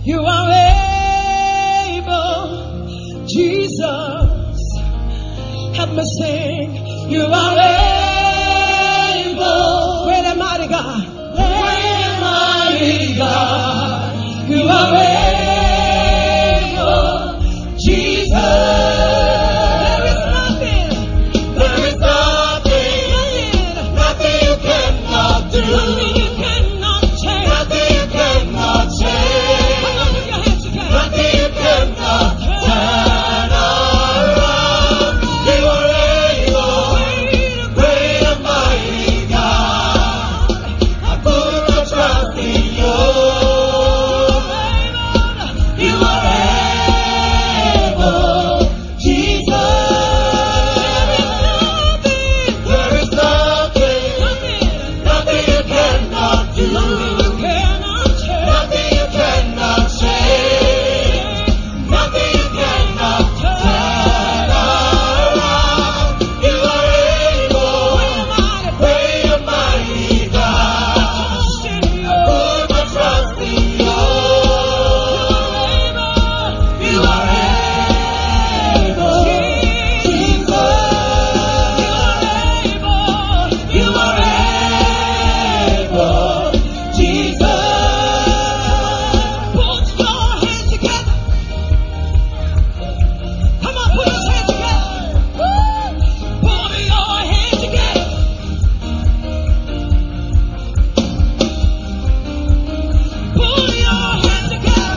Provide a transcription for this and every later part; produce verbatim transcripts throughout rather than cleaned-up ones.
You are able, Jesus. Help me sing. You are able. Great and mighty God. Great and mighty God. You are able, Jesus. There is nothing. There is nothing. Nothing. Nothing you cannot do. Nothing you cannot change. Nothing you cannot change. Come on, put your hands together. Nothing you cannot turn around. You are able, great and mighty God. I put my trust in you. You are able, Jesus. There is nothing, nothing you cannot do. Nothing you cannot change. Nothing you cannot change. Nothing you cannot turn around. You are able, great and mighty God. I put my trust in you. You are able, Jesus. You are able, Jesus. Put your hands together. Come on, put your hands together. Put your hands together. Put your hands together.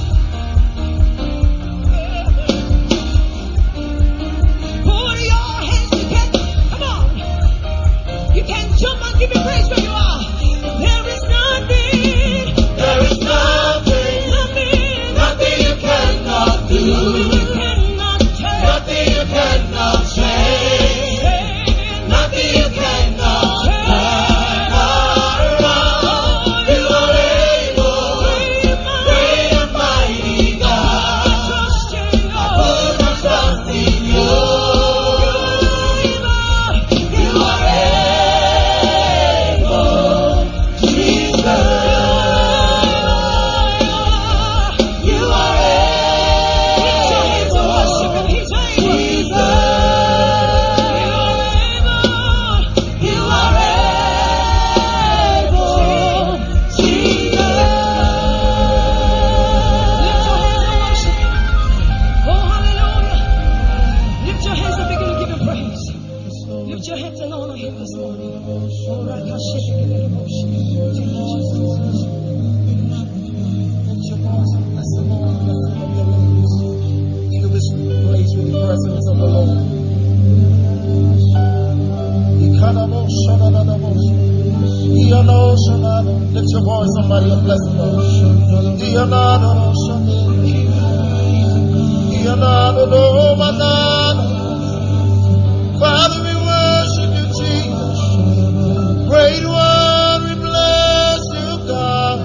Put your hands together. Come on. You can jump and give me praise where you are. There is nothing. There is nothing. Nothing. Nothing you cannot do. Nothing you cannot change. Nothing you cannot change. Nothing you cannot turn around. You are able, great and mighty God. I put my trust in you. You are able, Jesus. You are able, Jesus. You are able, Jesus. Lift your hands and worship. Oh, hallelujah. Lift your hands and begin to give him praise. Lift your hands and honor him this morning. Oh, rakashikekekemoshi. Thank you, Jesus. Lift your voice and bless the Lord with the fruit of your lips. Fill this place with the presence of the Lord. Lift your voice, somebody, and bless the Lord. Father, we worship you, Jesus. Great one, we bless you, God.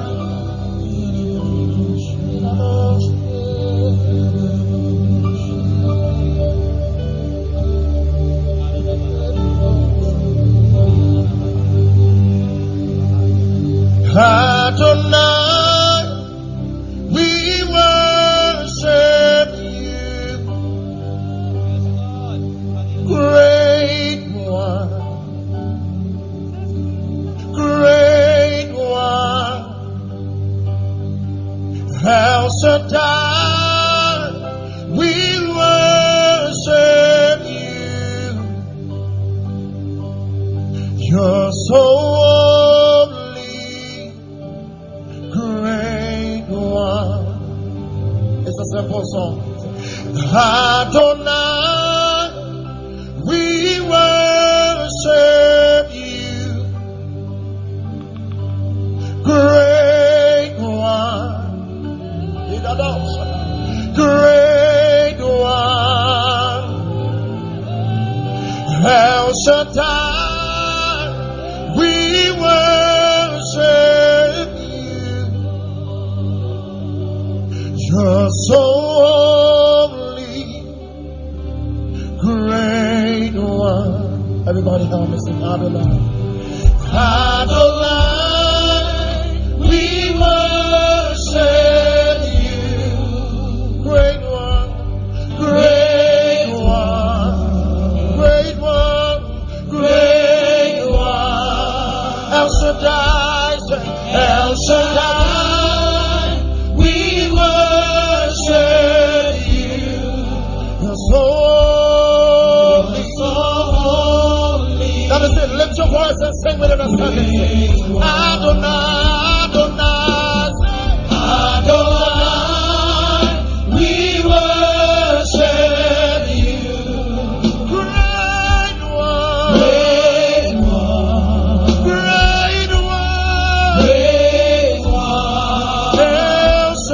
Adonai, we worship you. Great one, great one, El Shaddai, we worship you. You're so holy, great one. It's a simple song. Adonai, we worship you, great one, great one, El Shaddai, we worship you. You're so holy, great one. Everybody help me sing Adonai. Adonai, we worship you.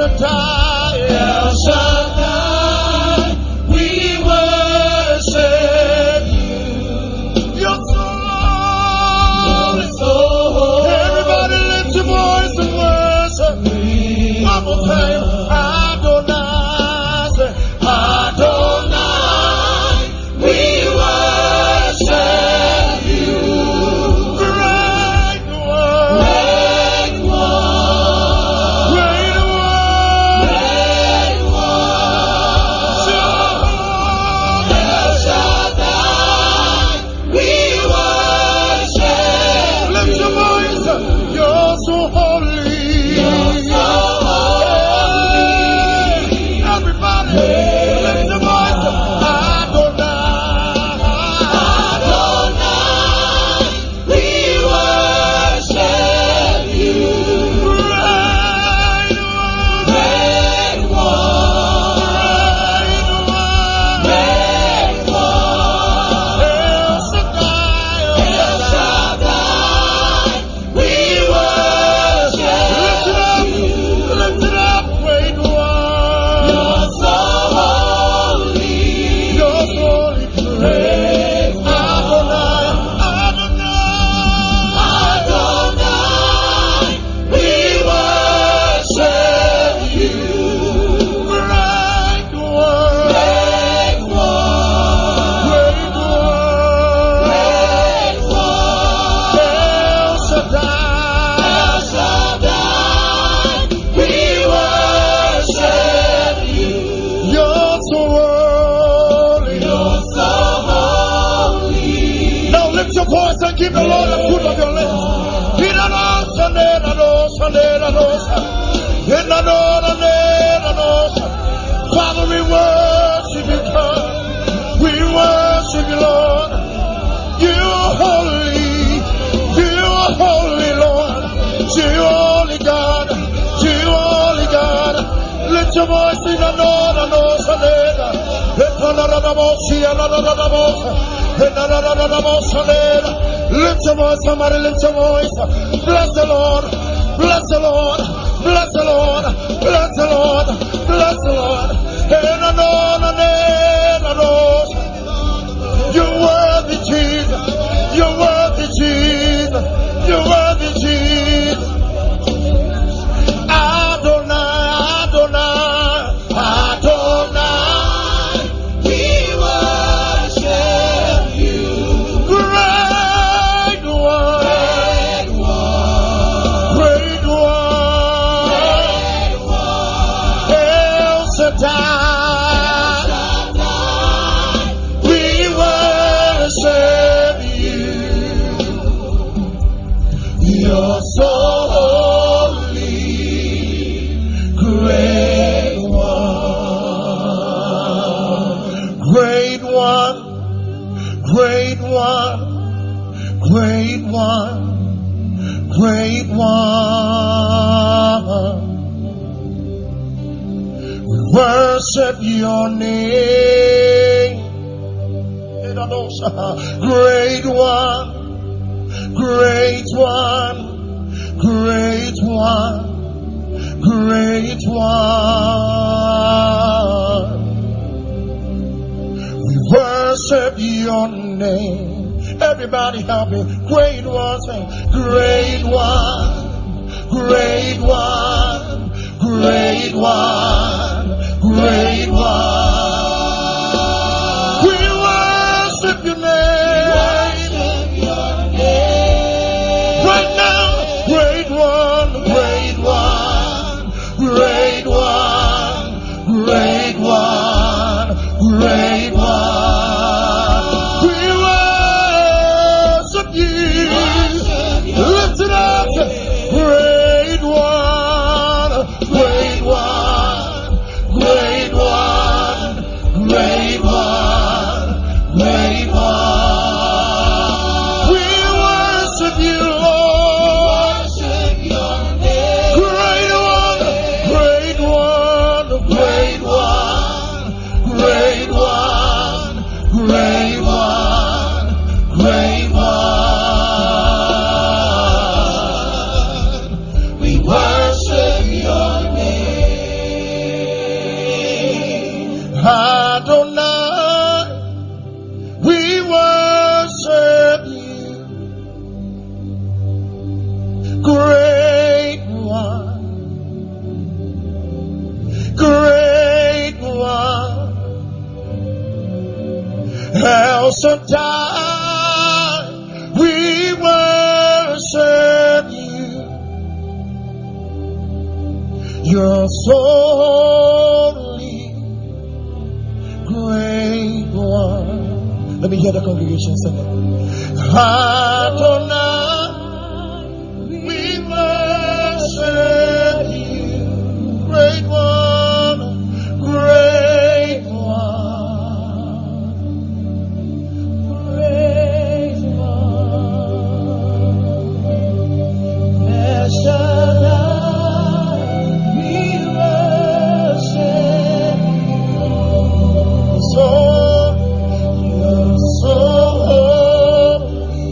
Shaddai, El Shaddai, we worship you. You're so holy. Everybody lift your voice and worship. One more time. Adonai, say, Adonai, we worship you. Great one, great one, great one, great one. Jehovah, El Shaddai, we worship. Lift your voice. You're so holy. You're so holy. Everybody, lift your voice. Adonai, Adonai, we worship you. Great one, great one, great one, great one. El Shaddai, El Shaddai, we worship. Lift it up, lift it up, great one. You're so holy. You're so holy, great Adonai, Adonai, Adonai, we worship you. Great one, great one, great one, great one. El Shaddai, El Shaddai, we worship you. You're so holy. You're so holy. Now lift your voice and give the Lord the fruit of your lips. Father, we worship you, God. We worship you, Lord. You are holy. You are holy, Lord. You are holy, God. You are holy, God. Lift your voice in the Lord and lift your voice, somebody lift your voice. Bless the Lord. Bless the Lord. Bless the Lord. Bless the Lord. Bless the Lord. You're worthy, Jesus. You're worthy, Jesus. You're worthy, Jesus. Adonai, Adonai, Adonai, we worship you. Great one, great one, great one, El Shaddai, we worship you. You're so holy, great one, great one, great one, great one, great one. We worship your name. Great one, great one, great one, great one. We worship your name. Everybody help me. Great one, say, great one, great one, great one, great one. We worship your name. Right now, great one, great one, great one, great one, great one. We worship you. Lift it up, great one. Shaddai, we worship you. You're so holy, great one. Let me hear the congregation sing it. Adonai, we worship you. Great one, great one, great one. El Shaddai, we worship you. So, you're so holy,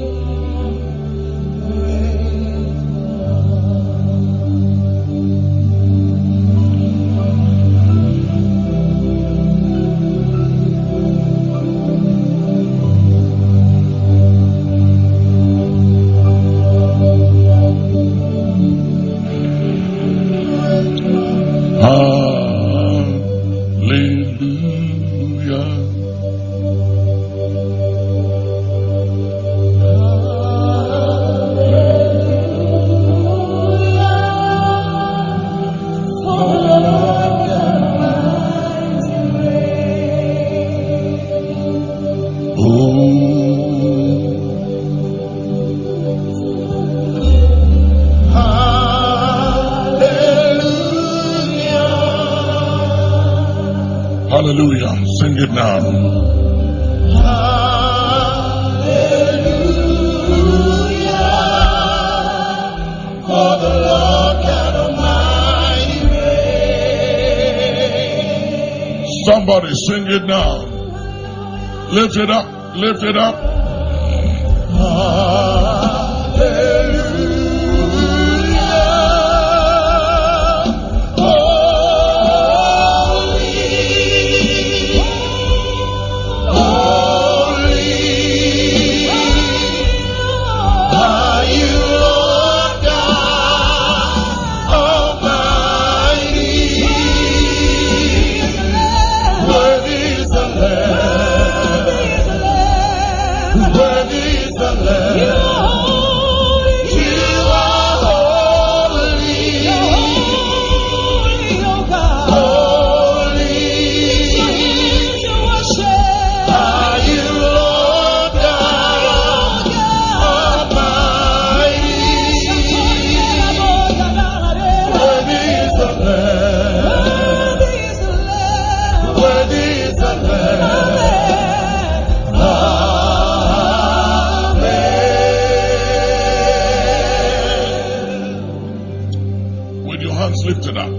great Hallelujah. Hallelujah. Sing it now. Hallelujah, for the Lord God Almighty reigns. Somebody sing it now. Lift it up. Lift it up. Lifted up.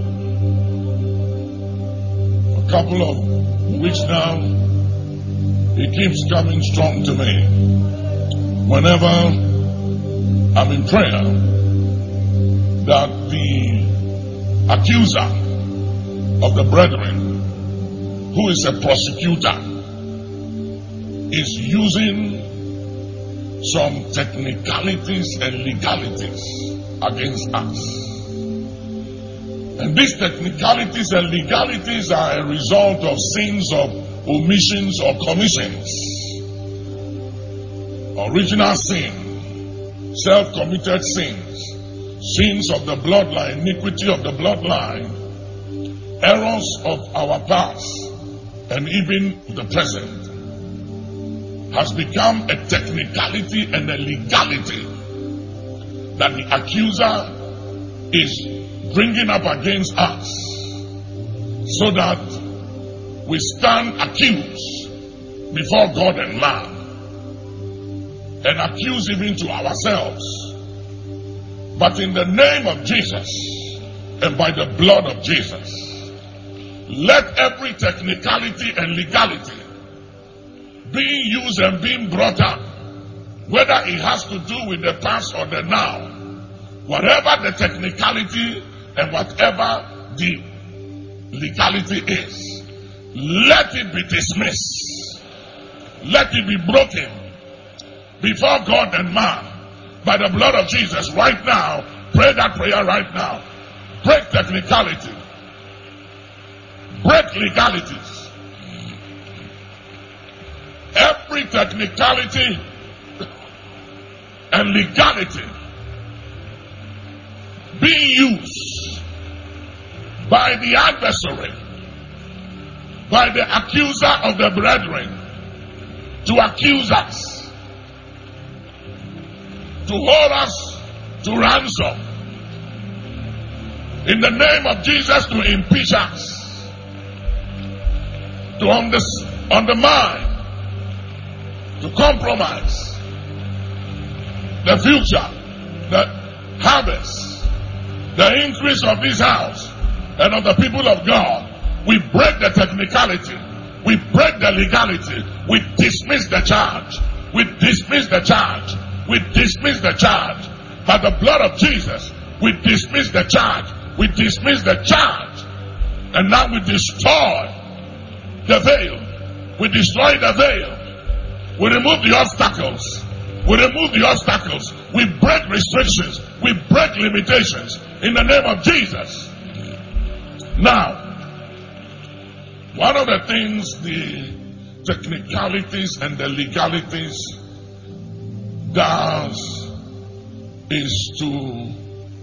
A couple of weeks now, it keeps coming strong to me. Whenever I'm in prayer, that the accuser of the brethren, who is a prosecutor, is using some technicalities and legalities against us. And these technicalities and legalities are a result of sins of omissions or commissions. Original sin, self-committed sins, sins of the bloodline, iniquity of the bloodline, errors of our past, and even the present, has become a technicality and a legality that the accuser is bringing up against us, so that we stand accused before God and man, and accuse even to ourselves. But in the name of Jesus and by the blood of Jesus, let every technicality and legality being used and being brought up, whether it has to do with the past or the now, whatever the technicality and whatever the legality is, let it be dismissed. Let it be broken before God and man by the blood of Jesus right now. Pray that prayer right now. Break technicality. Break legalities. Every technicality and legality being used by the adversary, by the accuser of the brethren, to accuse us, to hold us to ransom, in the name of Jesus, to impeach us, to undermine, to compromise the future, the harvest, the increase of this house and of the people of God. We break the technicality, we break the legality, we dismiss the charge, we dismiss the charge, we dismiss the charge. By the blood of Jesus, we dismiss the charge, we dismiss the charge, and now we destroy the veil, we destroy the veil, we remove the obstacles, we remove the obstacles, we break restrictions, we break limitations in the name of Jesus. Now, one of the things, the technicalities and the legalities does is to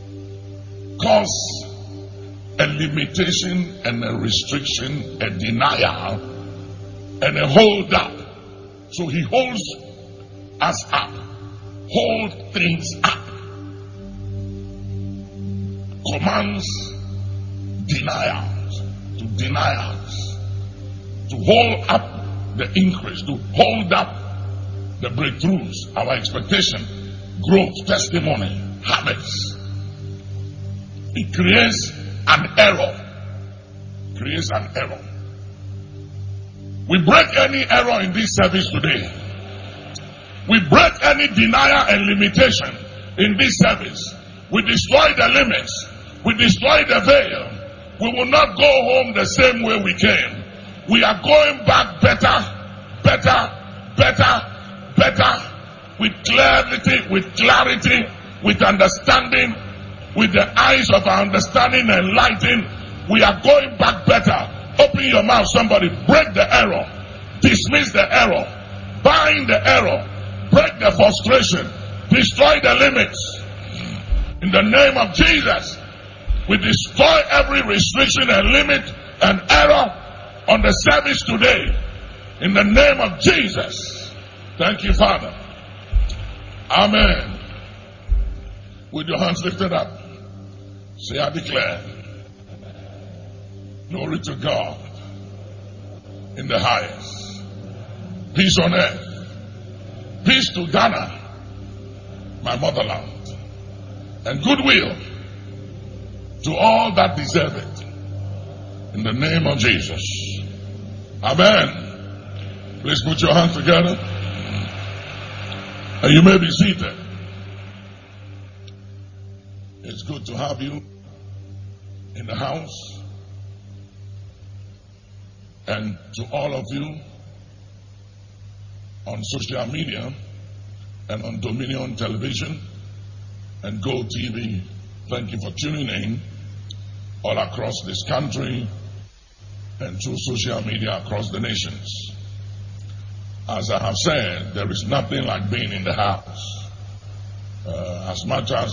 cause a limitation and a restriction, a denial and a hold up. So he holds us up, hold things up, commands denials, to deny us, to hold up the increase, to hold up the breakthroughs, our expectation, growth, testimony, habits. It creates an error. Creates an error. We break any error in this service today. We break any denial and limitation in this service. We destroy the limits. We destroy the veil. We will not go home the same way we came. We are going back better, better, better, better, with clarity, with clarity, with understanding, with the eyes of our understanding enlightened. We are going back better. Open your mouth, somebody. Break the error. Dismiss the error. Bind the error. Break the frustration. Destroy the limits. In the name of Jesus, we destroy every restriction and limit and error on the service today. In the name of Jesus. Thank you, Father. Amen. With your hands lifted up, say, I declare, glory to God in the highest, peace on earth, peace to Ghana, my motherland, and goodwill to all that deserve it, in the name of Jesus. Amen. Please put your hands together, and you may be seated. It's good to have you in the house, and to all of you on social media and on Dominion Television and Go T V. Thank you for tuning in all across this country and through social media across the nations. As I have said, there is nothing like being in the house. Uh, as much as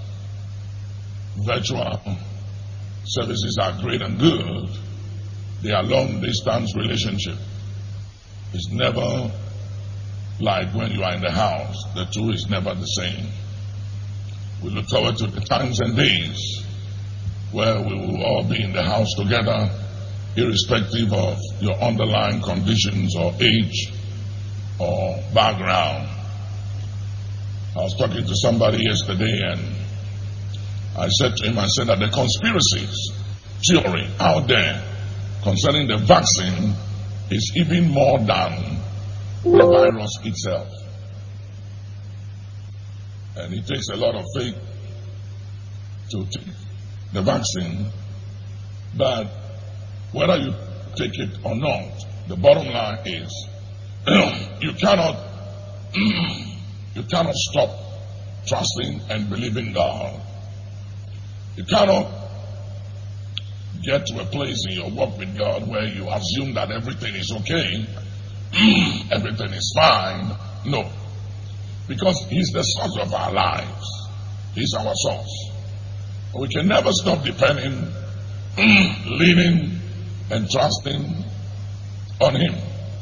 virtual services are great and good, they are long distance relationship. It's never like when you are in the house. The two is never the same. We look forward to the times and days where we will all be in the house together, irrespective of your underlying conditions or age or background. I was talking to somebody yesterday, and I said to him, I said that the conspiracies theory out there concerning the vaccine is even more than the virus itself. And it takes a lot of faith to take the vaccine, but whether you take it or not, the bottom line is you cannot you cannot stop trusting and believing God. You cannot get to a place in your walk with God where you assume that everything is okay everything is fine. No. Because He's the source of our lives. He's our source. We can never stop depending, leaning, and trusting on Him.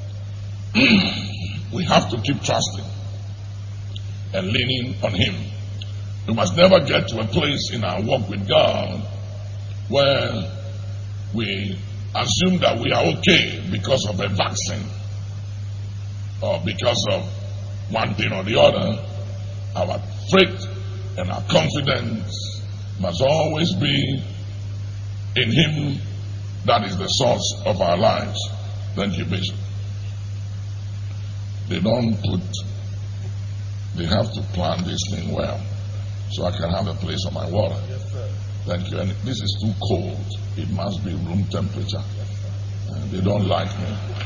We have to keep trusting and leaning on Him. We must never get to a place in our walk with God where we assume that we are okay because of a vaccine or because of one thing or the other. Our faith and our confidence must always be in Him that is the source of our lives. Thank you, Bishop. They don't put, they have to plan this thing well so I can have a place on my water. Yes, sir. Thank you. And this is too cold. It must be room temperature. And they don't like me.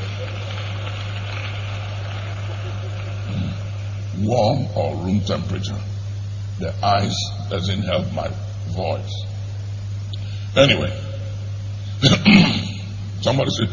Mm. Warm or room temperature. The ice doesn't help my voice. Anyway. Somebody say,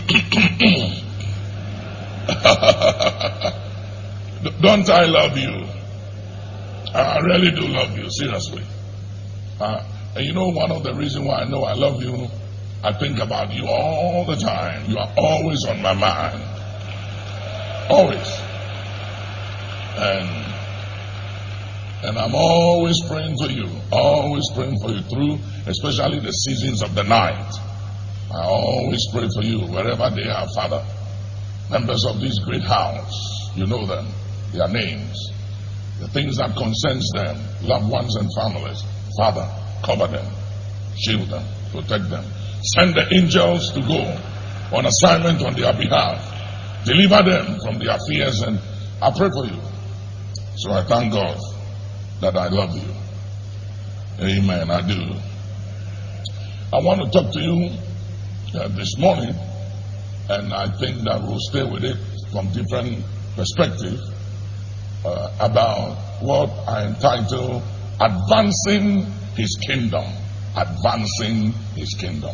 don't I love you? I really do love you, seriously. Uh, and you know one of the reasons why I know I love you? I think about you all the time. You are always on my mind. Always. And and I'm always praying for you. Always praying for you through, especially the seasons of the night. I always pray for you wherever they are, Father. Members of this great house, you know them, their names, the things that concerns them, loved ones and families. Father, cover them, shield them, protect them. Send the angels to go on assignment on their behalf. Deliver them from their fears, and I pray for you. So I thank God that I love you. Amen, I do. I want to talk to you uh, this morning, and I think that we'll stay with it from different perspectives uh, about what I entitle Advancing His Kingdom. Advancing His Kingdom.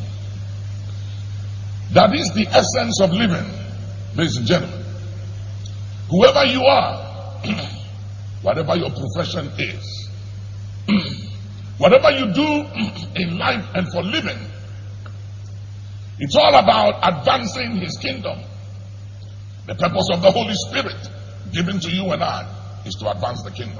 That is the essence of living, ladies and gentlemen. Whoever you are, whatever your profession is, whatever you do in life and for living, it's all about advancing His kingdom. The purpose of the Holy Spirit given to you and I is to advance the kingdom.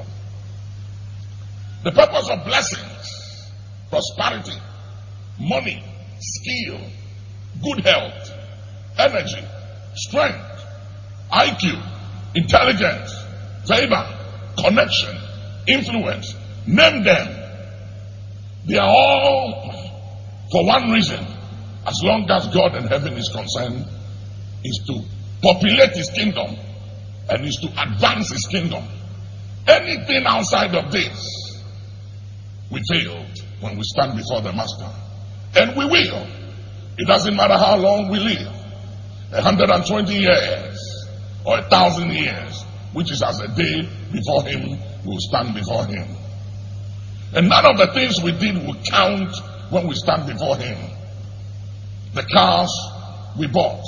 The purpose of blessings, prosperity, money, skill, good health, energy, strength, I Q, intelligence, favor, connection, influence, name them. They are all for one reason. As long as God in heaven is concerned, is to populate His kingdom and is to advance His kingdom. Anything outside of this, we failed when we stand before the Master. And we will. It doesn't matter how long we live. A hundred and twenty years or a thousand years, which is as a day before Him, we will stand before Him. And none of the things we did will count when we stand before Him. The cars we bought,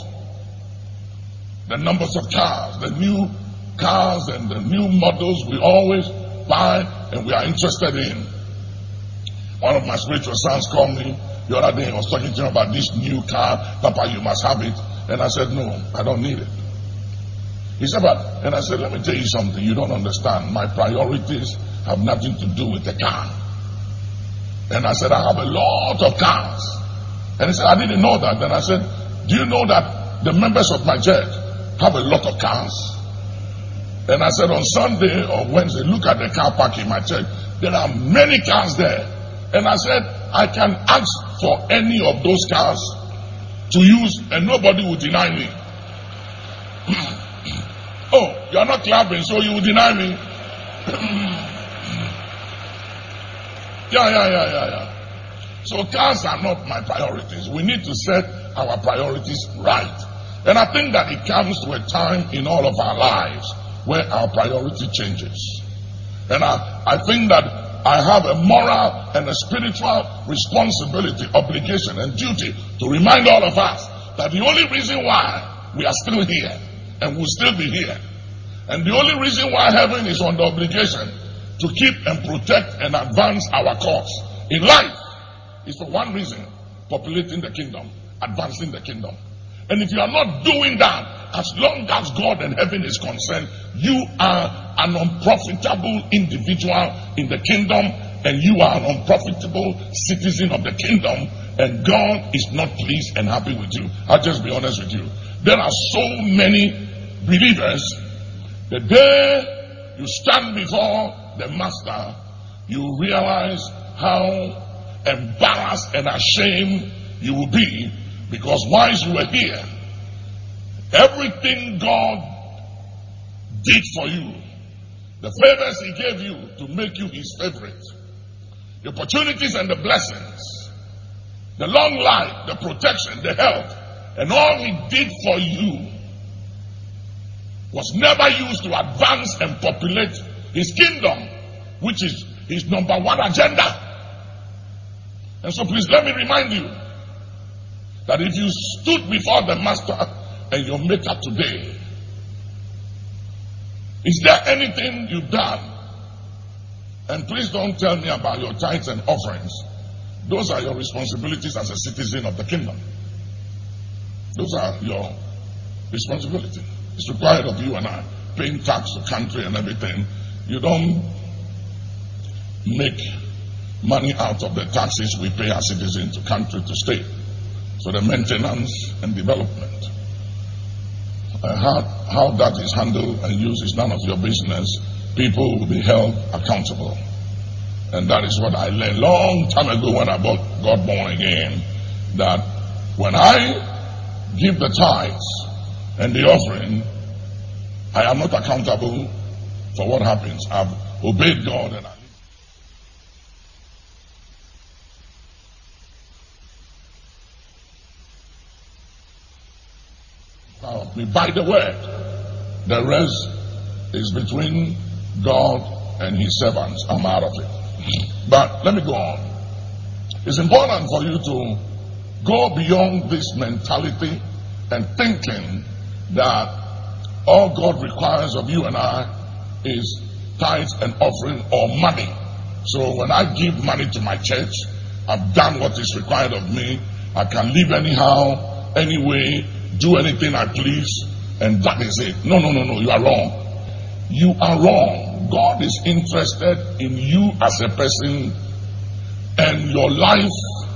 the numbers of cars, the new cars and the new models we always buy and we are interested in. One of my spiritual sons called me the other day. I was talking to him about this new car. Papa, you must have it. And I said, no, I don't need it. He said, but, and I said, let me tell you something you don't understand. My priorities have nothing to do with the car. And I said, I have a lot of cars. And he said, I didn't know that. Then I said, do you know that the members of my church have a lot of cars? And I said, on Sunday or Wednesday, look at the car park in my church. There are many cars there. And I said, I can ask for any of those cars to use and nobody will deny me. Oh, you are not clapping, so you will deny me. yeah, yeah, yeah, yeah, yeah. So cars are not my priorities. We need to set our priorities right. And I think that it comes to a time in all of our lives where our priority changes. And I, I think that I have a moral and a spiritual responsibility, obligation and duty to remind all of us that the only reason why we are still here and we'll still be here. And the only reason why heaven is under obligation to keep and protect and advance our cause in life is for one reason: populating the kingdom, advancing the kingdom. And if you are not doing that, as long as God and heaven is concerned, you are an unprofitable individual in the kingdom, and you are an unprofitable citizen of the kingdom, and God is not pleased and happy with you. I'll just be honest with you. There are so many believers, the day you stand before the master, you realize how embarrassed and ashamed you will be, because whilst you were here, everything God did for you, the favors he gave you to make you his favorite, the opportunities and the blessings, the long life, the protection, the health, and all he did for you was never used to advance and populate his kingdom, which is his number one agenda. And so please let me remind you that if you stood before the master and your maker today, is there anything you've done? And please don't tell me about your tithes and offerings. Those are your responsibilities as a citizen of the kingdom. Those are your responsibilities. It's required of you and I, paying tax to country and everything. You don't make money out of the taxes we pay as citizens to country, to state. So the maintenance and development. Uh, how, how that is handled and used is none of your business. People will be held accountable. And that is what I learned long time ago when I got born again. That when I give the tithes and the offering, I am not accountable for what happens. I've obeyed God and I we buy the word. The rest is between God and his servants. I'm out of it. But let me go on. It's important for you to go beyond this mentality and thinking that all God requires of you and I is tithes and offering or money. So when I give money to my church, I've done what is required of me. I can live anyhow, anyway, do anything I please, and that is it. No, no, no, no, you are wrong. You are wrong. God is interested in you as a person and your life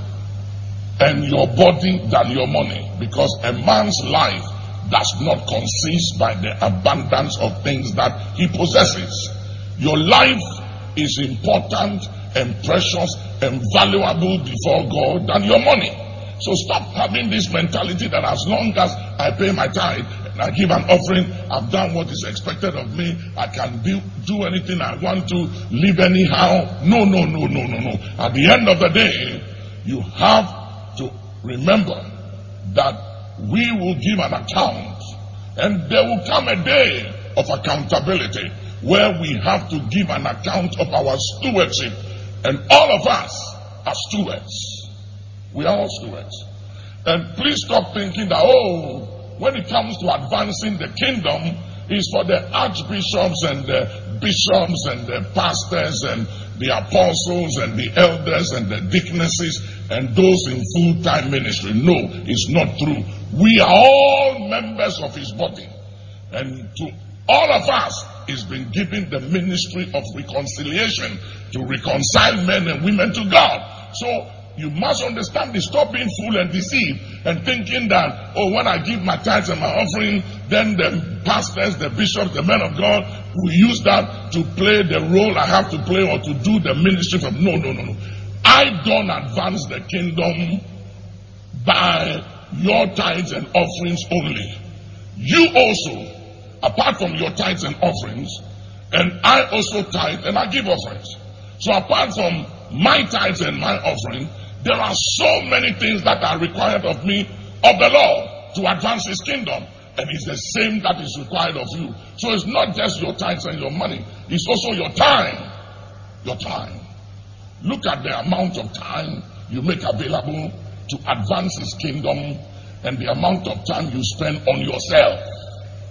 and your body than your money, because a man's life does not consist by the abundance of things that he possesses. Your life is important and precious and valuable before God than your money. So stop having this mentality that as long as I pay my tithe and I give an offering, I've done what is expected of me. I can do, do anything I want to, live anyhow. No, no, no, no, no, no. At the end of the day, you have to remember that we will give an account, and there will come a day of accountability where we have to give an account of our stewardship, and all of us are stewards. We are all stewards. And please stop thinking that, oh, when it comes to advancing the kingdom, it's for the archbishops and the bishops and the pastors and the apostles and the elders and the deaconesses and those in full-time ministry. No, it's not true. We are all members of his body. And to all of us, it's been given the ministry of reconciliation to reconcile men and women to God. So, you must understand this. Stop being fooled and deceived and thinking that, oh, when I give my tithes and my offering, then the pastors, the bishops, the men of God will use that to play the role I have to play or to do the ministry from. No, no, no, no. I don't advance the kingdom by your tithes and offerings only. You also, apart from your tithes and offerings, and I also tithe and I give offerings. So apart from my tithes and my offering, there are so many things that are required of me, of the Lord, to advance his kingdom. And it's the same that is required of you. So it's not just your tithes and your money. It's also your time. Your time. Look at the amount of time you make available to advance his kingdom and the amount of time you spend on yourself.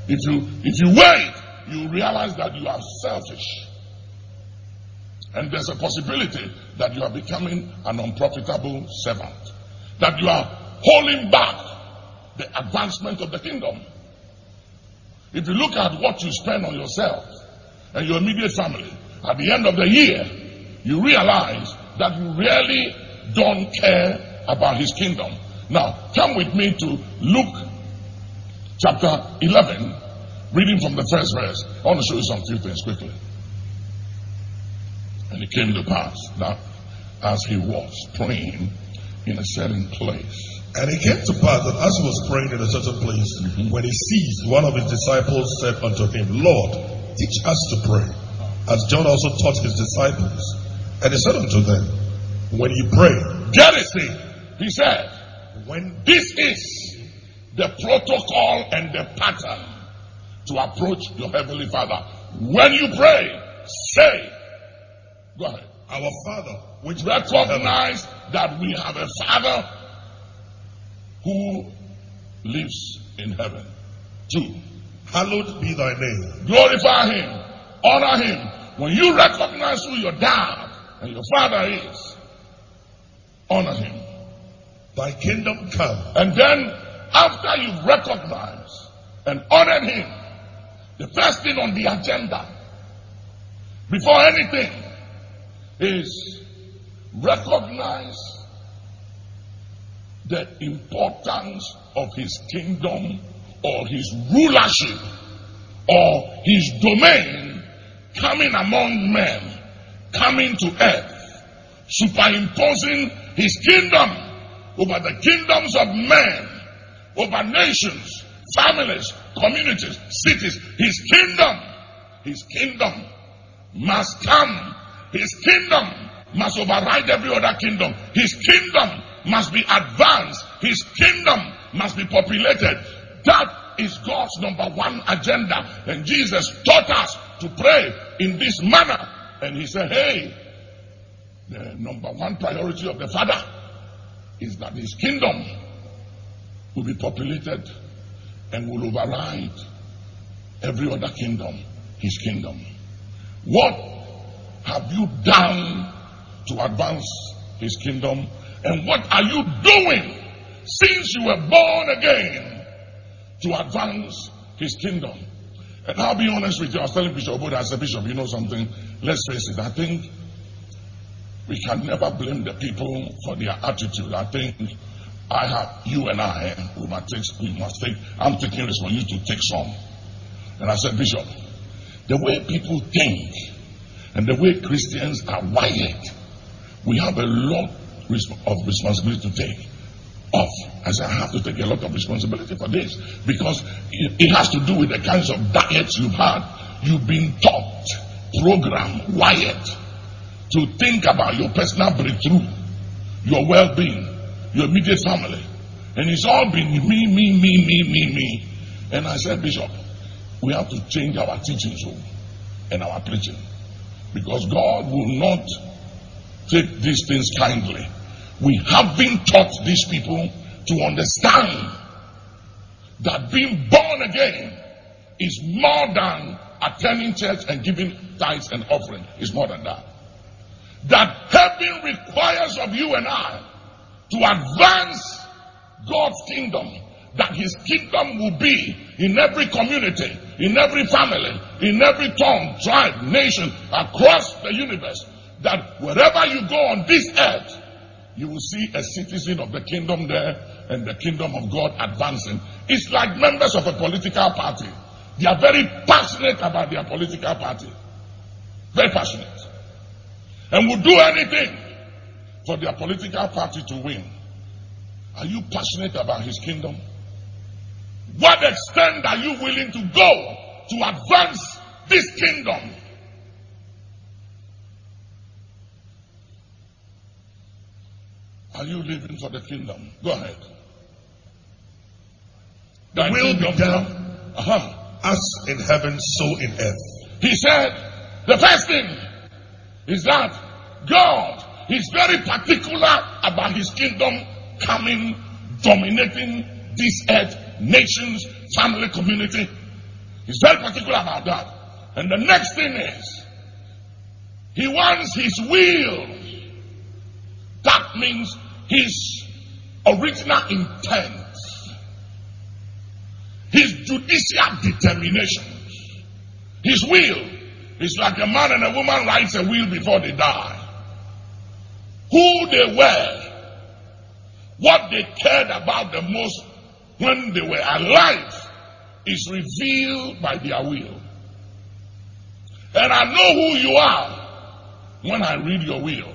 If you if you wait, you realize that you are selfish. And there's a possibility that you are becoming an unprofitable servant. That you are holding back the advancement of the kingdom. If you look at what you spend on yourself and your immediate family, at the end of the year, you realize that you really don't care about his kingdom. Now, come with me to Luke chapter eleven, reading from the first verse. I want to show you some few things quickly. And it came to pass that as he was praying in a certain place. And it came to pass that as he was praying in a certain place, mm-hmm. when he ceased, one of his disciples said unto him, Lord, teach us to pray, as John also taught his disciples. And he said unto them, when you pray, get it, see, he said, when this is the protocol and the pattern to approach your heavenly Father. When you pray, say, go ahead. Our Father, which recognize that we have a Father who lives in heaven. Two, hallowed be thy name. Glorify him, honor him. When you recognize who your dad and your father is, honor him. Thy kingdom come. And then, after you've recognized and honored him, the first thing on the agenda, before anything, is recognize the importance of his kingdom or his rulership or his domain coming among men, coming to earth, superimposing his kingdom over the kingdoms of men, over nations, families, communities, cities. His kingdom, his kingdom must come. His kingdom must override every other kingdom. His kingdom must be advanced. His kingdom must be populated. That is God's number one agenda. And Jesus taught us to pray in this manner. And he said, hey, the number one priority of the Father is that his kingdom will be populated and will override every other kingdom, his kingdom. What have you done to advance his kingdom? And what are you doing since you were born again to advance his kingdom? And I'll be honest with you, I was telling Bishop Oboda, I said, Bishop, you know something? Let's face it, I think we can never blame the people for their attitude. I think I have, you and I, we must take, we must take, I'm taking responsibility to take some. And I said, Bishop, the way people think and the way Christians are wired, we have a lot of responsibility to take off. I said, I have to take a lot of responsibility for this because it, it has to do with the kinds of diets you've had. You've been taught, programmed, wired to think about your personal breakthrough, your well-being, your immediate family. And it's all been me, me, me, me, me, me. And I said, Bishop, we have to change our teaching and our preaching. Because God will not take these things kindly. We haven't taught these people to understand that being born again is more than attending church and giving tithes and offering. It's more than that. That heaven requires of you and I to advance God's kingdom. That his kingdom will be in every community, in every family, in every tongue, tribe, nation, across the universe. That wherever you go on this earth, you will see a citizen of the kingdom there and the kingdom of God advancing. It's like members of a political party. They are very passionate about their political party. Very passionate. And will do anything for their political party to win. Are you passionate about his kingdom? What extent are you willing to go to advance this kingdom? Are you living for the kingdom? Go ahead. The will be done uh-huh. as in heaven, so in earth. He said, the first thing is that God is very particular about his kingdom coming, dominating this earth, nations, family, community. He's very particular about that. And the next thing is, he wants his will. That means his original intent, his judicial determination, his will. Is like a man and a woman writes a will before they die. Who they were, what they cared about the most when they were alive, is revealed by their will. And I know who you are when I read your will.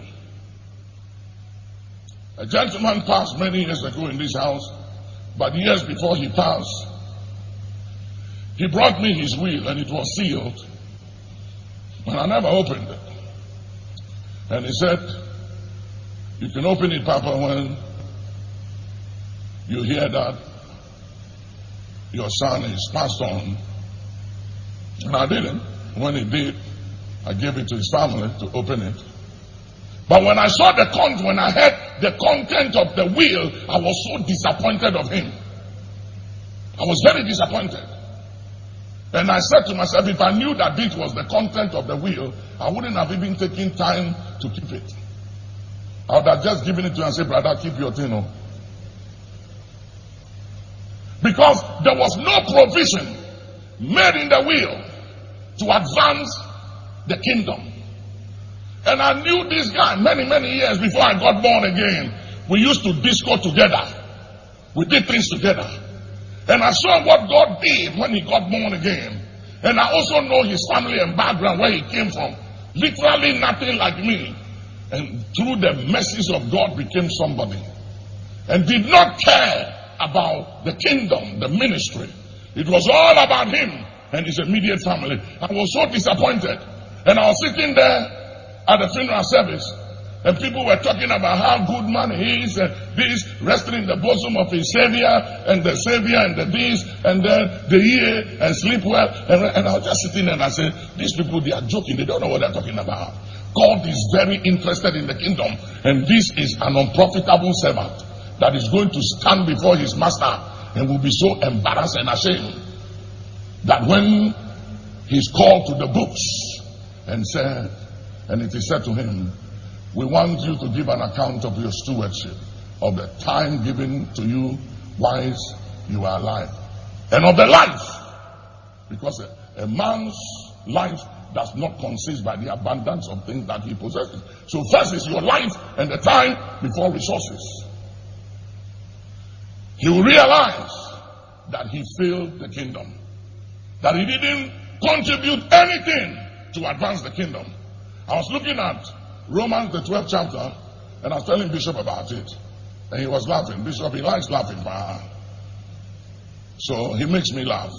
A gentleman passed many years ago in this house, but years before he passed, he brought me his will and it was sealed. And I never opened it. And he said, you can open it, Papa, when you hear that your son is passed on. And I didn't. When he did, I gave it to his family to open it. But when I saw the content, when I heard the content of the will, I was so disappointed of him. I was very disappointed. And I said to myself, if I knew that this was the content of the will, I wouldn't have even taken time to keep it. I would have just given it to you and said, brother, keep your thing on. Because there was no provision made in the will to advance the kingdom. And I knew this guy many, many years before I got born again. We used to disco together. We did things together. And I saw what God did when he got born again. And I also know his family and background, where he came from. Literally nothing like me. And through the mercies of God became somebody. And did not care about the kingdom, the ministry. It was all about him and his immediate family. I was so disappointed. And I was sitting there at the funeral service. And people were talking about how good man he is, and this, resting in the bosom of his Savior, and the Savior, and the this, and then the year, and sleep well. And, and I was just sitting there and I said, these people, they are joking. They don't know what they're talking about. God is very interested in the kingdom. And this is an unprofitable servant that is going to stand before his master and will be so embarrassed and ashamed that when he's called to the books and said, and it is said to him, we want you to give an account of your stewardship, of the time given to you whilst you are alive, and of the life. Because a, a man's life does not consist by the abundance of things that he possesses. So first is your life and the time before resources. He will realize that he failed the kingdom, that he didn't contribute anything to advance the kingdom. I was looking at Romans, the twelfth chapter, and I was telling Bishop about it. And he was laughing. Bishop, he likes laughing. So he makes me laugh.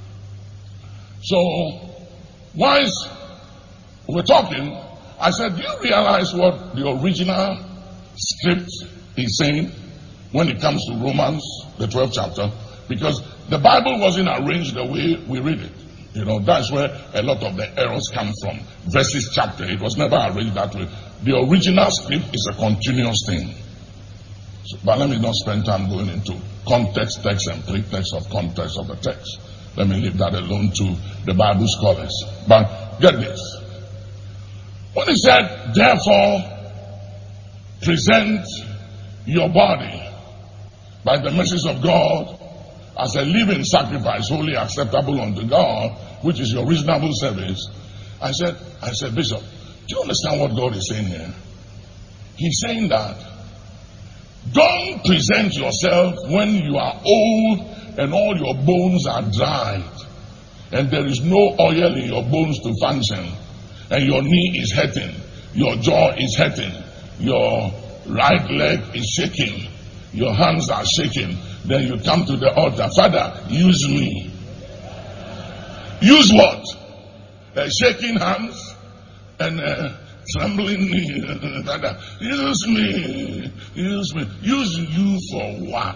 So, whilst we're talking, I said, do you realize what the original script is saying when it comes to Romans, the twelfth chapter? Because the Bible wasn't arranged the way we read it. You know, that's where a lot of the errors come from. Verses chapter, it was never arranged that way. The original script is a continuous thing. So, but let me not spend time going into context, text, and pretext of context of the text. Let me leave that alone to the Bible scholars. But get this. When he said, therefore, present your body by the mercies of God as a living sacrifice, wholly acceptable unto God, which is your reasonable service. I said, I said, Bishop, do you understand what God is saying here? He's saying that don't present yourself when you are old and all your bones are dried and there is no oil in your bones to function, and your knee is hurting, your jaw is hurting, your right leg is shaking, your hands are shaking. Then you come to the altar. Father, use me. Use what? Uh, shaking hands and uh, trembling knee. Father, use me. Use me. Use you for what?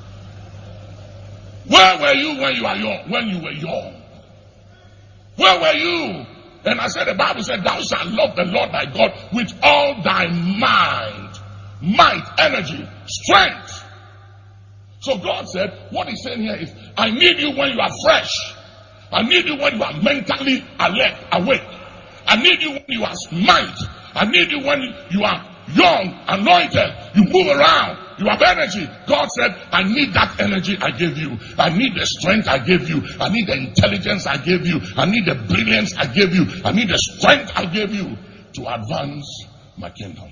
Where were you when you are young? When you were young? Where were you? And I said, the Bible said, thou shalt love the Lord thy God with all thy mind, might, energy, strength. So God said, what he's saying here is, I need you when you are fresh. I need you when you are mentally alert, awake. I need you when you are smart. I need you when you are young, anointed. You move around. You have energy. God said, I need that energy I gave you. I need the strength I gave you. I need the intelligence I gave you. I need the brilliance I gave you. I need the strength I gave you to advance my kingdom.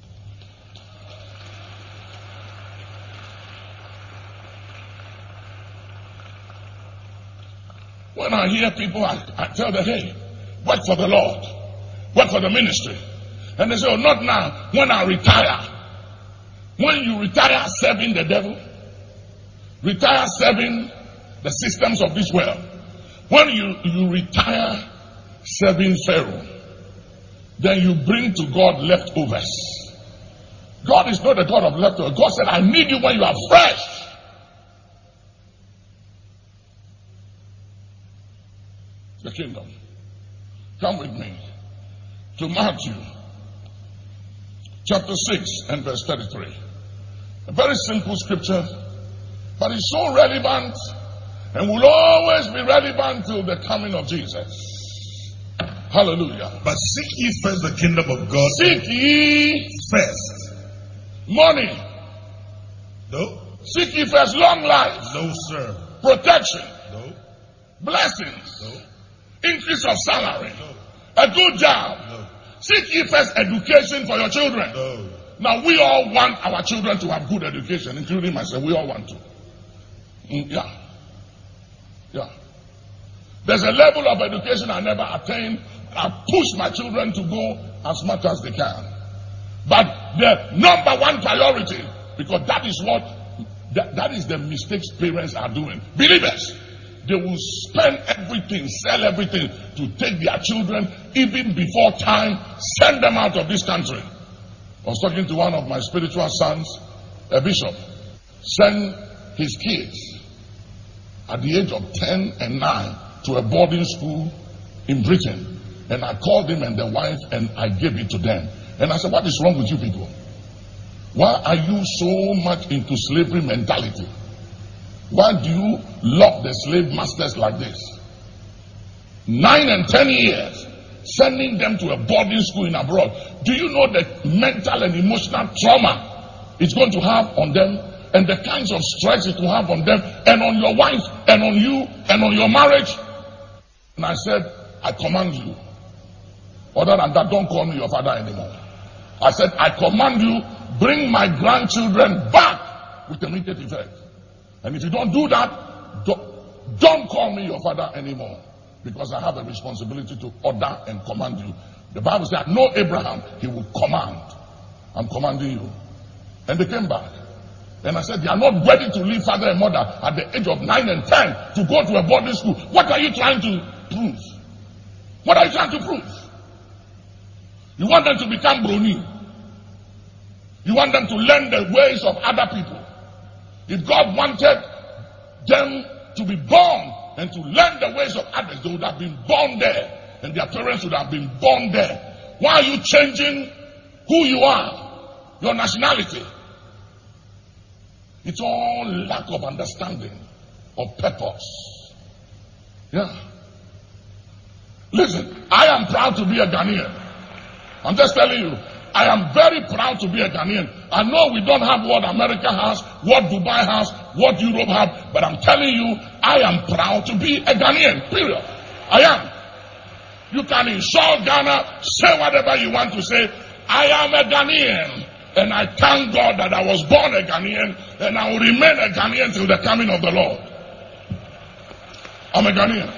When I hear people, I, I tell them, hey, work for the Lord. Work for the ministry. And they say, oh, not now. When I retire. When you retire serving the devil, retire serving the systems of this world, when you, you retire serving Pharaoh, then you bring to God leftovers. God is not a God of leftovers. God said, I need you when you are fresh. The kingdom. Come with me to Matthew chapter six and verse thirty-three. A very simple scripture, but it's so relevant and will always be relevant till the coming of Jesus. Hallelujah. But seek ye first the kingdom of God. Seek ye first money. No. Seek ye first long life. No, sir. Protection. No. Blessings. No. Increase of salary. No. A good job. No. Seek ye first education for your children. No. Now we all want our children to have good education, including myself. We all want to. Mm, yeah. Yeah. There's a level of education I never attained. I push my children to go as much as they can. But the number one priority, because that is what, that, that is the mistakes parents are doing. Believers, they will spend everything, sell everything to take their children, even before time, send them out of this country. I was talking to one of my spiritual sons, a bishop, send his kids at the age of ten and nine to a boarding school in Britain. And I called him and the wife and I gave it to them. And I said, what is wrong with you people? Why are you so much into slavery mentality? Why do you love the slave masters like this? Nine and ten years, sending them to a boarding school in abroad. Do you know the mental and emotional trauma it's going to have on them, and the kinds of stress it will have on them and on your wife and on you and on your marriage? And I said, I command you. Other than that, don't call me your father anymore. I said, I command you, bring my grandchildren back with immediate effect. And if you don't do that, don't, don't call me your father anymore. Because I have a responsibility to order and command you. The Bible says, know Abraham, he will command. I'm commanding you. And they came back. And I said, they are not ready to leave father and mother at the age of nine and ten to go to a boarding school. What are you trying to prove? What are you trying to prove? You want them to become brony. You want them to learn the ways of other people. If God wanted them to be born and to learn the ways of others, they would have been born there. And their parents would have been born there. Why are you changing who you are? Your nationality. It's all lack of understanding of purpose. Yeah. Listen, I am proud to be a Ghanaian. I'm just telling you, I am very proud to be a Ghanaian. I know we don't have what America has, what Dubai has, what Europe has, but I'm telling you, I am proud to be a Ghanaian, period. I am. You can insult Ghana, say whatever you want to say. I am a Ghanaian. And I thank God that I was born a Ghanaian, and I will remain a Ghanaian till the coming of the Lord. I'm a Ghanaian.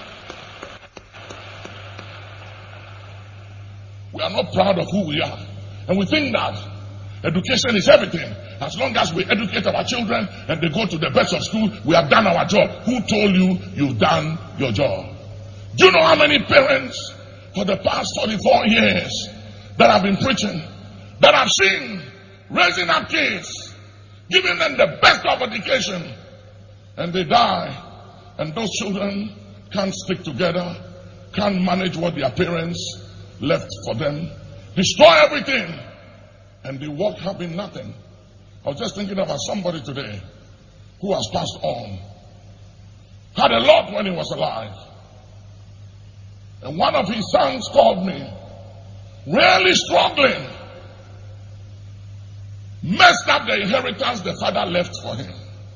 We are not proud of who we are. And we think that education is everything. As long as we educate our children and they go to the best of school, we have done our job. Who told you you've done your job? Do you know how many parents for the past forty-four years that have been preaching, that have seen raising up kids, giving them the best of education, and they die, and those children can't stick together, can't manage what their parents left for them, destroy everything, and they walk having nothing. I was just thinking about somebody today who has passed on, had a lot when he was alive, And one of his sons called me, really struggling, messed up the inheritance the father left for him.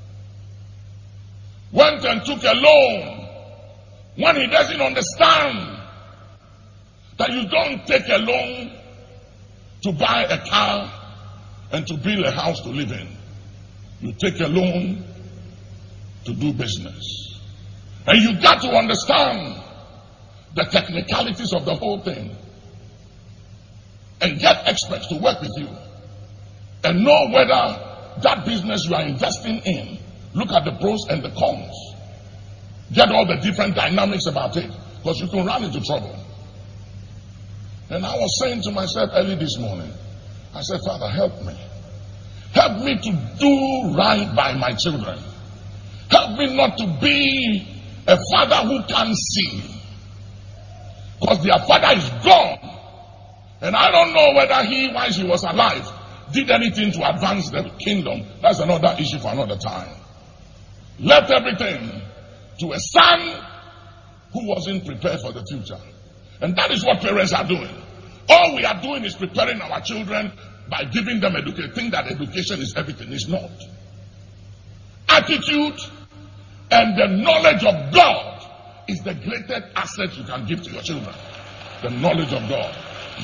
Went and took a loan when he doesn't understand that you don't take a loan to buy a car and to build a house to live in. You take a loan to do business. And you got to understand the technicalities of the whole thing. And get experts to work with you. And know whether that business you are investing in, look at the pros and the cons. Get all the different dynamics about it. Because you can run into trouble. And I was saying to myself early this morning, I said, Father, help me. Help me to do right by my children. Help me not to be a father who can't see. Because their father is gone. And I don't know whether he, while he was alive, did anything to advance the kingdom. That's another issue for another time. Left everything to a son who wasn't prepared for the future. And that is what parents are doing. All we are doing is preparing our children by giving them education. Think that education is everything. It's not. Attitude and the knowledge of God is the greatest asset you can give to your children. The knowledge of God.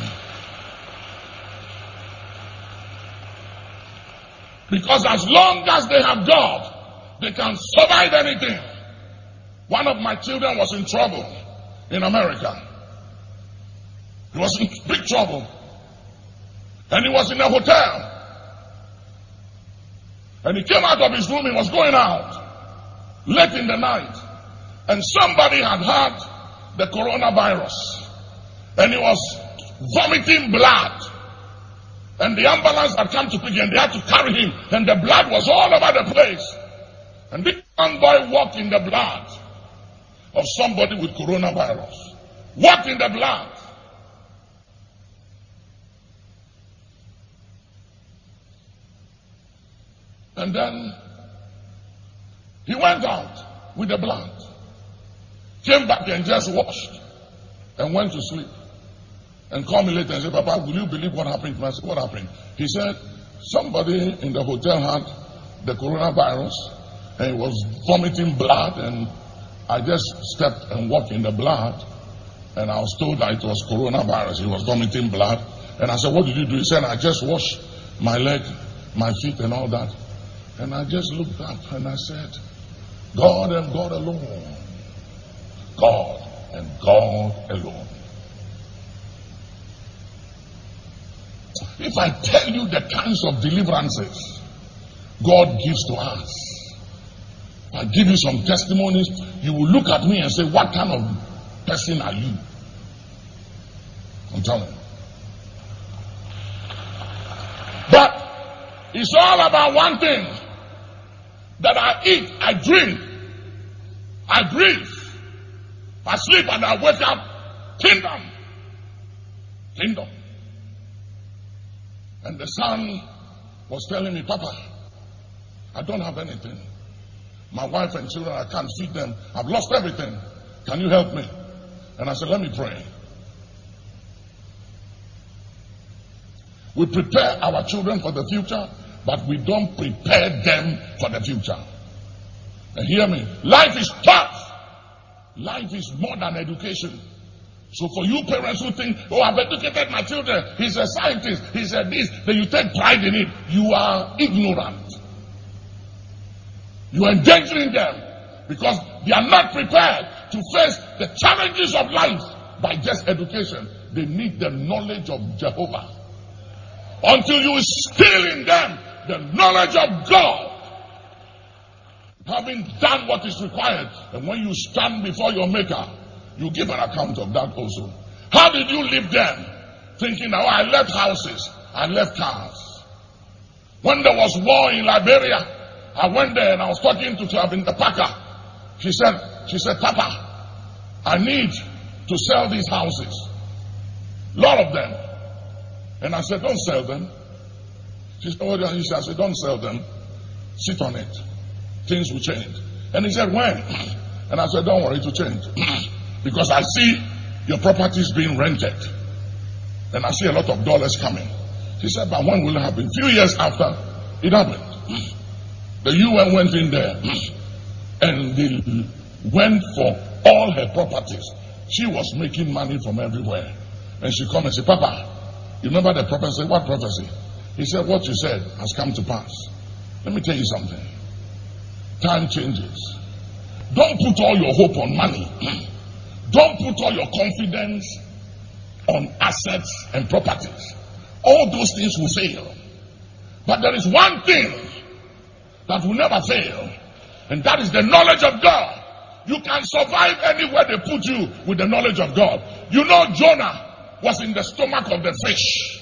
Because as long as they have God, they can survive anything. One of my children was in trouble in America. He was in big trouble. And he was in a hotel. And he came out of his room, he was going out late in the night. And somebody had had the coronavirus. And he was vomiting blood. And the ambulance had come to pick him, and they had to carry him. And the blood was all over the place. And this young boy walked in the blood of somebody with coronavirus. Walked in the blood. And then he went out with the blood. Came back and just washed. And went to sleep. And called me later and said, Papa, will you believe what happened to me? I said, what happened? He said, somebody in the hotel had the coronavirus and he was vomiting blood, and I just stepped and walked in the blood, and I was told that it was coronavirus. He was vomiting blood. And I said, what did you do? He said, I just washed my leg, my feet and all that. And I just looked up and I said, God and God alone. God and God alone. If I tell you the kinds of deliverances God gives to us, if I give you some testimonies, you will look at me and say, what kind of person are you? I'm telling you. But it's all about one thing. That I eat, I drink, I breathe, I sleep and I wake up. Kingdom. Kingdom. And the son was telling me, Papa, I don't have anything. My wife and children, I can't feed them. I've lost everything. Can you help me? And I said, let me pray. We prepare our children for the future, but we don't prepare them for the future. And hear me, life is tough. Life is more than education. So for you parents who think, oh, I've educated my children, he's a scientist, he's a this, then you take pride in it, you are ignorant. You are endangering them because they are not prepared to face the challenges of life by just education. They need the knowledge of Jehovah. Until you instill in them the knowledge of God, having done what is required, and when you stand before your Maker, you give an account of that also. How did you live them? Thinking, oh, I left houses, I left cars. When there was war in Liberia, I went there and I was talking to Tabitha Parker. She said, she said, Papa, I need to sell these houses. A lot of them. And I said, don't sell them. She said, what do you say? I said, don't sell them. Sit on it. Things will change. And he said, when? And I said, don't worry, it will change. Because I see your property is being rented. And I see a lot of dollars coming. She said, but when will it happen? A few years after, it happened. The U N went in there and they went for all her properties. She was making money from everywhere. And she come and say, Papa, you remember the prophecy? What prophecy? He said, what you said has come to pass. Let me tell you something. Time changes. Don't put all your hope on money. Don't put all your confidence on assets and properties. All those things will fail. But there is one thing that will never fail, and that is the knowledge of God. You can survive anywhere they put you with the knowledge of God. You know Jonah was in the stomach of the fish,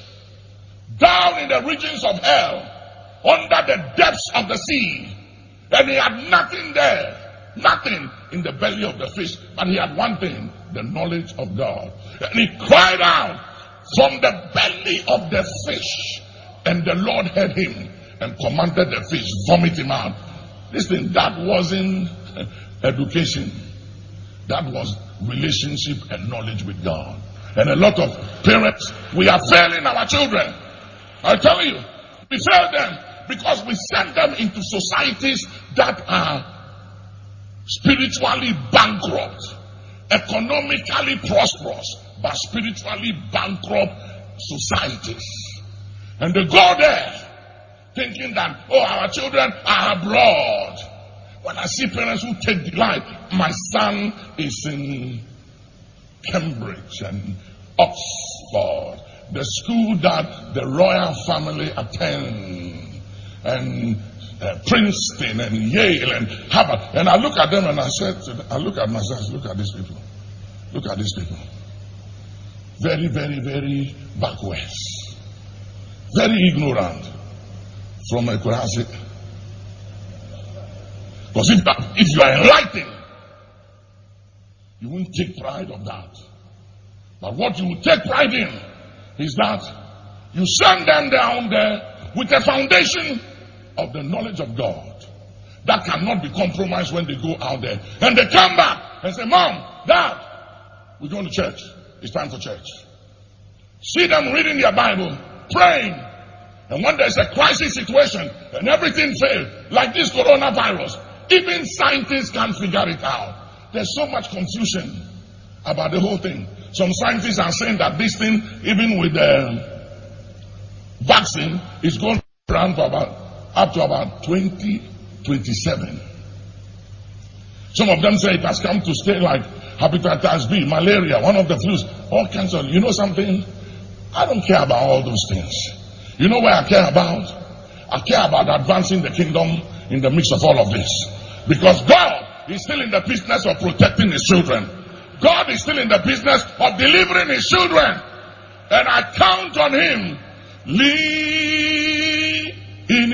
down in the regions of hell, under the depths of the sea, and he had nothing there. Nothing in the belly of the fish, but he had one thing, the knowledge of God. And he cried out from the belly of the fish, and the Lord heard him and commanded the fish, vomit him out. Listen, that wasn't education. That was relationship and knowledge with God. And a lot of parents, we are failing our children. I tell you, we fail them because we send them into societies that are spiritually bankrupt, economically prosperous, but spiritually bankrupt societies. And they go there thinking that, oh, our children are abroad. When I see parents who take delight, my son is in Cambridge and Oxford, the school that the royal family attend, and Uh, Princeton and Yale and Harvard, and I look at them and I said, to them, I look at myself, look at these people, look at these people, very, very, very backwards, very ignorant from a Kurasi. Because if, if you are enlightened, you won't take pride of that. But what you will take pride in is that you send them down there with a foundation of the knowledge of God that cannot be compromised when they go out there. And they come back and say, Mom, Dad, we're going to church. It's time for church. See them reading their Bible, praying. And when there's a crisis situation and everything fails, like this coronavirus, even scientists can't figure it out. There's so much confusion about the whole thing. Some scientists are saying that this thing, even with the vaccine, is going around for about up to about twenty twenty-seven. Some of them say it has come to stay, like hepatitis B, malaria, one of the flus, all kinds of, you know something? I don't care about all those things. You know what I care about? I care about advancing the kingdom in the midst of all of this. Because God is still in the business of protecting his children. God is still in the business of delivering his children. And I count on him. Lead in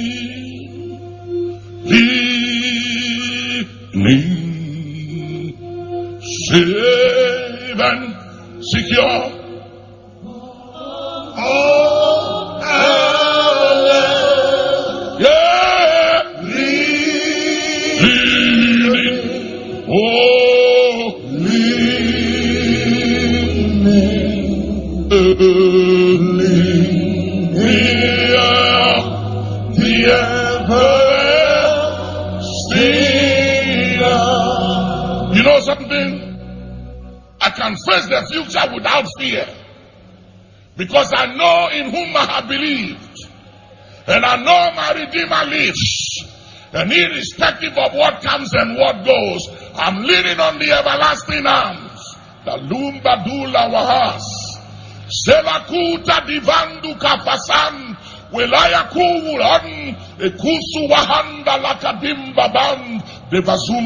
leading, save and secure. Oh, hallelujah. Yeah. Leading, oh, leading, leading, the ever. You know something? I can face the future without fear, because I know in whom I have believed, and I know my Redeemer lives. And irrespective of what comes and what goes, I'm leaning on the everlasting arms. The Lumba Dula Wahas, Selakuta Divandu Kafasan, Welaya Kulan, Ekusu Wahanda Lakadimba Band. I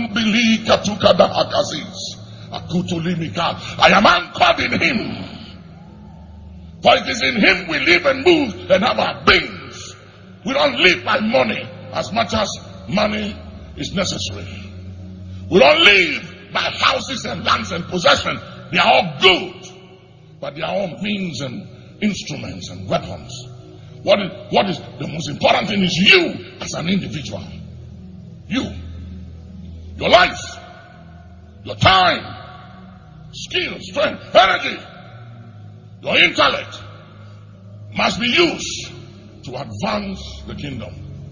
am anchored in him, for it is in him we live and move and have our beings. We don't live by money as much as money is necessary. We don't live by houses and lands and possession. They are all good, but they are all means and instruments and weapons. What is, what is the most important thing is you as an individual. You. Your life, your time, skill, strength, energy, your intellect must be used to advance the kingdom.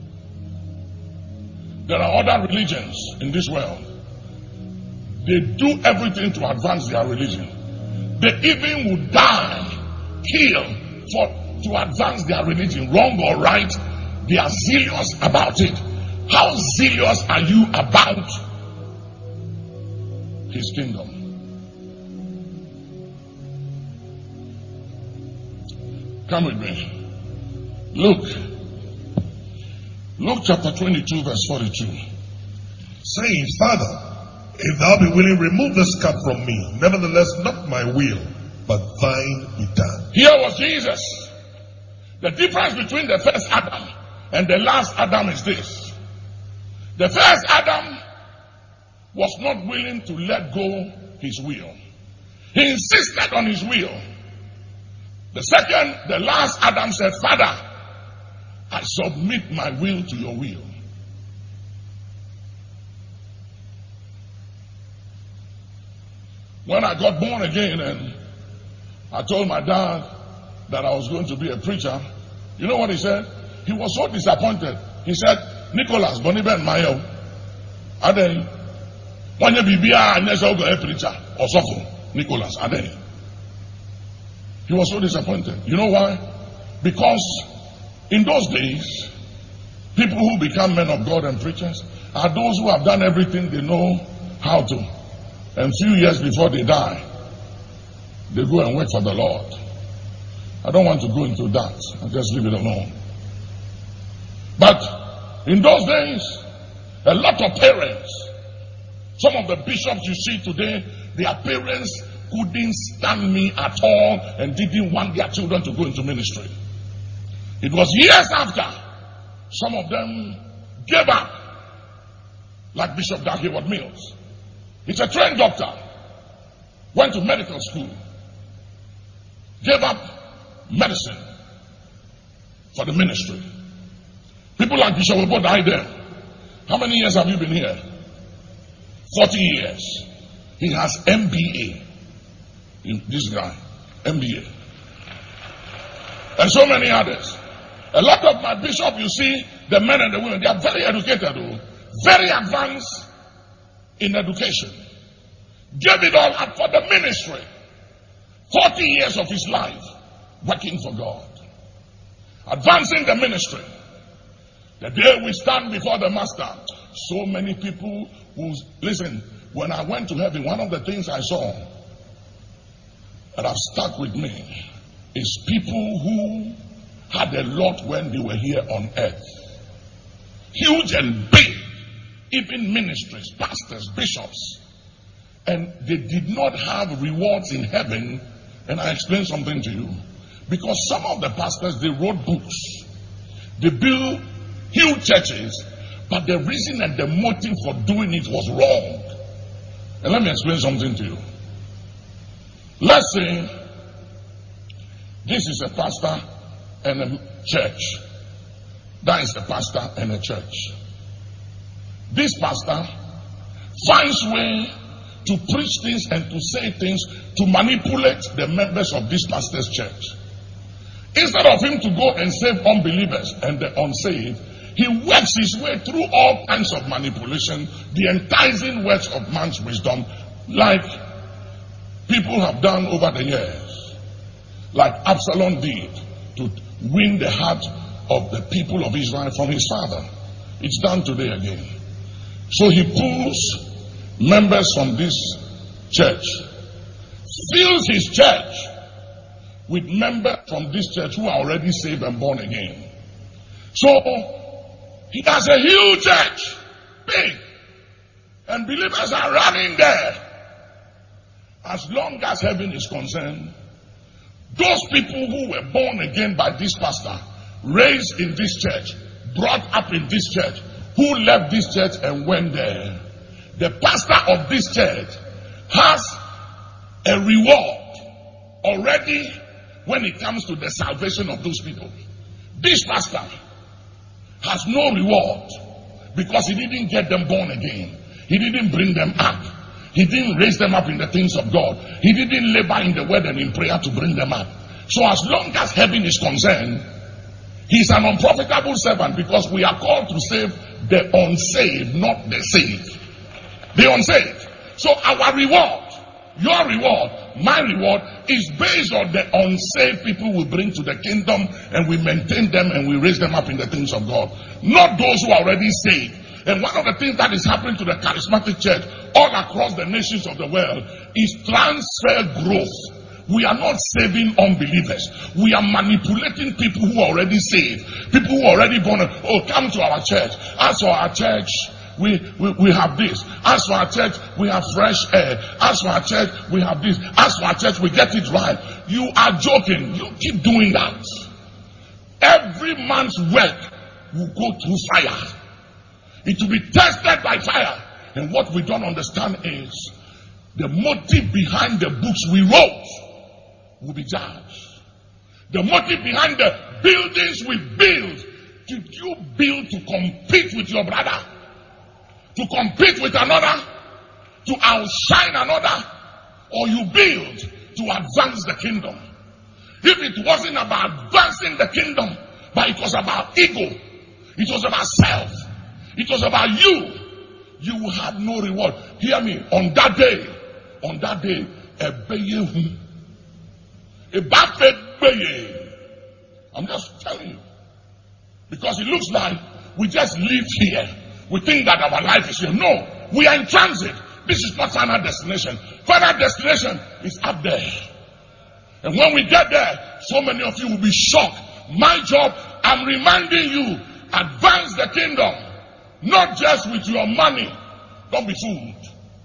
There are other religions in this world. They do everything to advance their religion. They even would die, kill for to advance their religion, wrong or right. They are serious about it. How serious are you about His kingdom? Come with me. Luke. Luke chapter twenty-two, verse forty-two. Saying, Father, if thou be willing, remove this cup from me. Nevertheless, not my will, but thine be done. Here was Jesus. The difference between the first Adam and the last Adam is this. The first Adam was not willing to let go his will. He insisted on his will. The second, the last Adam said, Father, I submit my will to your will. When I got born again and I told my dad that I was going to be a preacher, you know what he said? He was so disappointed. He said, Nicholas, Boniben Mayo, Adeni, when you be a preacher, or something, Nicholas, Adeni. He was so disappointed. You know why? Because in those days, people who become men of God and preachers are those who have done everything they know how to. And few years before they die, they go and work for the Lord. I don't want to go into that. I'll just leave it alone. But in those days, a lot of parents, some of the bishops you see today, their parents couldn't stand me at all and didn't want their children to go into ministry. It was years after some of them gave up, like Bishop Dag Heward-Mills. He's a trained doctor, went to medical school, gave up medicine for the ministry. People like Bishop Obo Daiden. How many years have you been here? forty years. He has M B A. This guy, M B A. And so many others. A lot of my bishops, you see, the men and the women, they are very educated, though, very advanced in education. Gave it all up for the ministry. forty years of his life working for God. Advancing the ministry. The day we stand before the Master, so many people who, listen, when I went to heaven, one of the things I saw that have stuck with me is people who had a lot when they were here on earth. Huge and big. Even ministries, pastors, bishops. And they did not have rewards in heaven. And I explained something to you. Because some of the pastors, they wrote books. They built huge churches. But the reason and the motive for doing it was wrong. And let me explain something to you. Let's say this is a pastor and a church. That is a pastor and a church. This pastor finds way to preach things and to say things to manipulate the members of this pastor's church. Instead of him to go and save unbelievers and the unsaved, he works his way through all kinds of manipulation, the enticing words of man's wisdom, like people have done over the years, like Absalom did to win the heart of the people of Israel from his father. It's done today again. So he pulls members from this church, fills his church with members from this church who are already saved and born again. So he has a huge church, big, and believers are running there. As long as heaven is concerned, those people who were born again by this pastor, raised in this church, brought up in this church, who left this church and went there, the pastor of this church has a reward already when it comes to the salvation of those people. This pastor has no reward because he didn't get them born again. He didn't bring them up. He didn't raise them up in the things of God. He didn't labor in the word and in prayer to bring them up. So as long as heaven is concerned, he's an unprofitable servant, because we are called to save the unsaved, not the saved. The unsaved. So our reward, your reward, my reward, is based on the unsaved people we bring to the kingdom, and we maintain them and we raise them up in the things of God. Not those who are already saved. And one of the things that is happening to the charismatic church all across the nations of the world is transfer growth. We are not saving unbelievers. We are manipulating people who are already saved. People who are already born. Oh, come to our church. As for our church, we, we, we have this. As for our church, we have fresh air. As for our church, we have this. As for our church, we get it right. You are joking. You keep doing that. Every man's work will go through fire. It will be tested by fire. And what we don't understand is the motive behind the books we wrote will be judged. The motive behind the buildings we build. Did you build to compete with your brother? To compete with another? To outshine another? Or you build to advance the kingdom? If it wasn't about advancing the kingdom, but it was about ego, it was about self, it was about you, you will have no reward. Hear me. On that day, on that day, a bayehu, a buffet baye. I'm just telling you. Because it looks like we just live here. We think that our life is here. No, we are in transit. This is not final destination. Final destination is up there. And when we get there, so many of you will be shocked. My job, I'm reminding you, advance the kingdom. Not just with your money. Don't be fooled.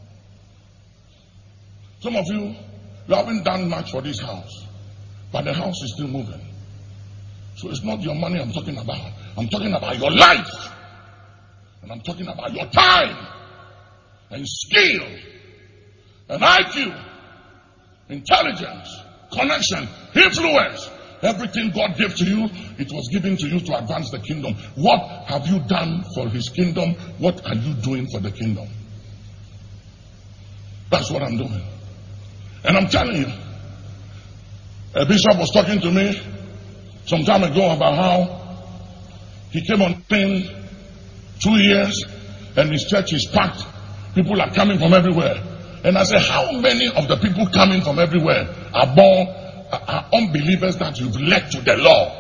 Some of you, you haven't done much for this house. But the house is still moving. So it's not your money I'm talking about. I'm talking about your life. And I'm talking about your time. And skill. And I Q. Intelligence. Connection. Influence. Everything God gave to you, it was given to you to advance the kingdom. What have you done for his kingdom? What are you doing for the kingdom? That's what I'm doing. And I'm telling you, a bishop was talking to me some time ago about how he came on thing two years and his church is packed. People are coming from everywhere. And I said, how many of the people coming from everywhere are born are unbelievers that you've led to the Lord?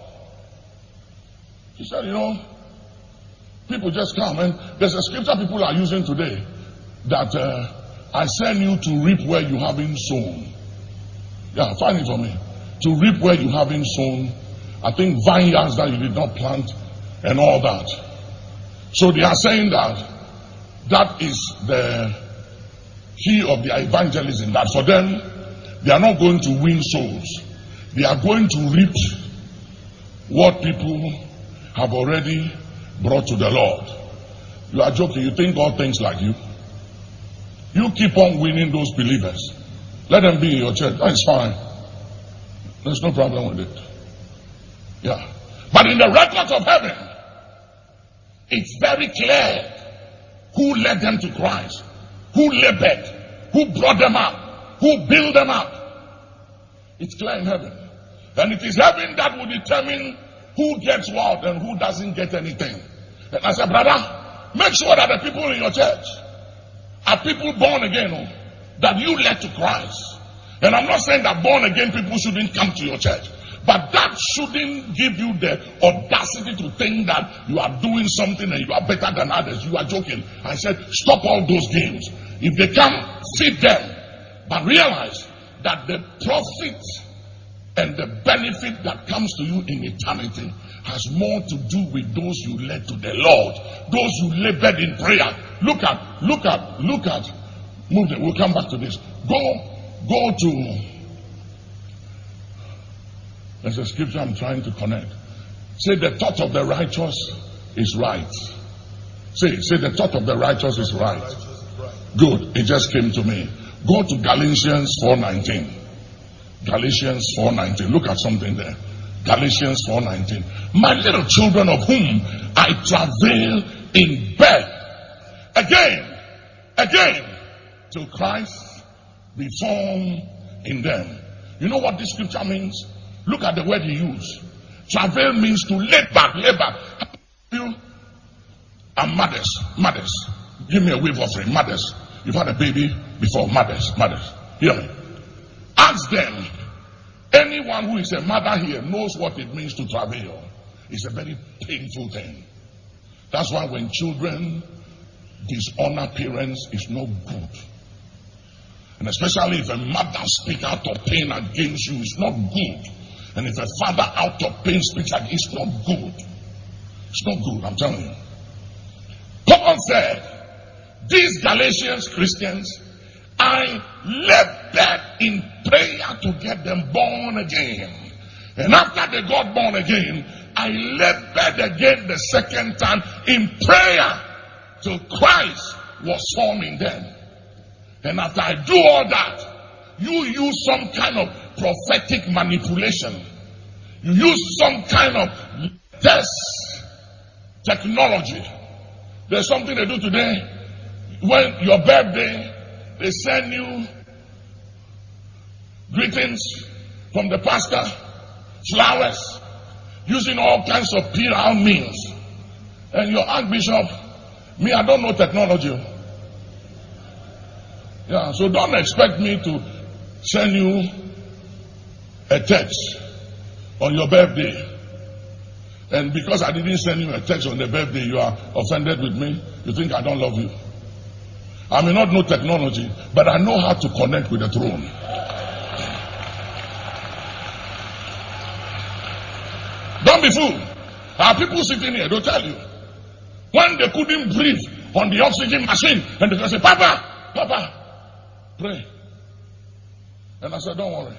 He said, you know, people just come, and there's a scripture people are using today that uh, I send you to reap where you haven't sown. Yeah, find it for me. To reap where you haven't sown. I think vineyards that you did not plant and all that. So they are saying that that is the key of the evangelism, that for them, they are not going to win souls. They are going to reap what people have already brought to the Lord. You are joking. You think God thinks like you. You keep on winning those believers. Let them be in your church. That is fine. There's no problem with it. Yeah. But in the records of heaven, it's very clear who led them to Christ, who labored, who brought them up, who built them up. It's clear in heaven. And it is heaven that will determine who gets what and who doesn't get anything. And I said, brother, make sure that the people in your church are people born again, oh, that you led to Christ. And I'm not saying that born again people shouldn't come to your church. But that shouldn't give you the audacity to think that you are doing something and you are better than others. You are joking. I said, stop all those games. If they come, feed them. But realize that the profit and the benefit that comes to you in eternity has more to do with those you led to the Lord. Those you labored in prayer. Look at, look at, look at. Move them. We'll come back to this. Go, go to... There's a scripture I'm trying to connect. Say the thought of the righteous is right. Say, say the thought of the righteous is right. Good. It just came to me. Go to Galatians four nineteen. Galatians four nineteen. Look at something there. Galatians four nineteen. My little children, of whom I travail in birth. Again, again, till Christ be formed in them. You know what this scripture means? Look at the word he used. Travail means to lay back, lay back. You are mothers, mothers. Give me a wave offering, mothers. You've had a baby before, mothers, mothers. Hear me. Ask them. Anyone who is a mother here knows what it means to travail. It's a very painful thing. That's why when children dishonor parents, it's not good. And especially if a mother speaks out of pain against you, it's not good. And if a father out of pain speaks against, it's not good. It's not good, I'm telling you. Paul said, these Galatians Christians, I labored in prayer to get them born again. And after they got born again, I labored again the second time in prayer till Christ was formed in them. And after I do all that, you use some kind of prophetic manipulation. You use some kind of test technology. There's something they do today. When your birthday, they send you greetings from the pastor, flowers, using all kinds of P R means. And your Archbishop, me, I don't know technology. Yeah, so don't expect me to send you a text on your birthday. And because I didn't send you a text on the birthday, you are offended with me. You think I don't love you. I may not know technology, but I know how to connect with the throne. Don't be fooled. There are people sitting here, they'll tell you. When they couldn't breathe on the oxygen machine, and they can say, Papa, Papa, pray. And I said, don't worry.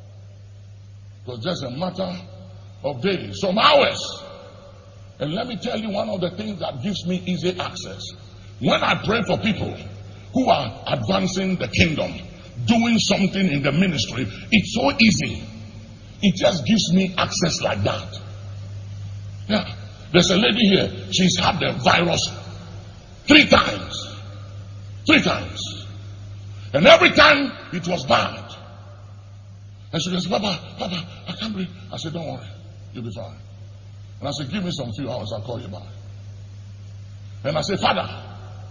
It was just a matter of days, some hours. And let me tell you one of the things that gives me easy access. When I pray for people who are advancing the kingdom, doing something in the ministry, it's so easy. It just gives me access like that. Yeah. There's a lady here, she's had the virus three times. Three times. And every time it was bad. And she goes, Papa, Papa, I can't breathe. I said, don't worry, you'll be fine. And I said, give me some few hours, I'll call you back. And I said, Father,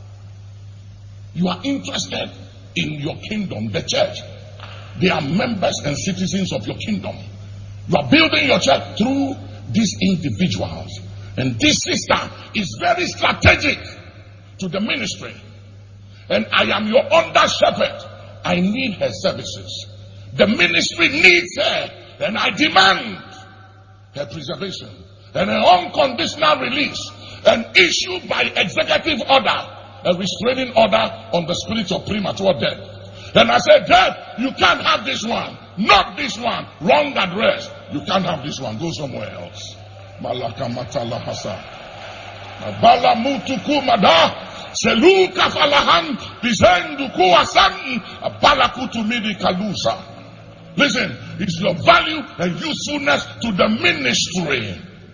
you are interested in your kingdom, the church. They are members and citizens of your kingdom. You are building your church through these individuals. And this sister is very strategic to the ministry. And I am your under shepherd. I need her services. The ministry needs her. And I demand her preservation and her unconditional release. And issued by executive order, a restraining order on the spirit of premature death. And I said, Dad, you can't have this one. Not this one. Wrong address. You can't have this one. Go somewhere else. Malaka matala hasa. Bala mutuku mada. Seluka falahan. Bizenduku asan. Balakutu midi kalusa. Listen, it's your value and usefulness to the ministry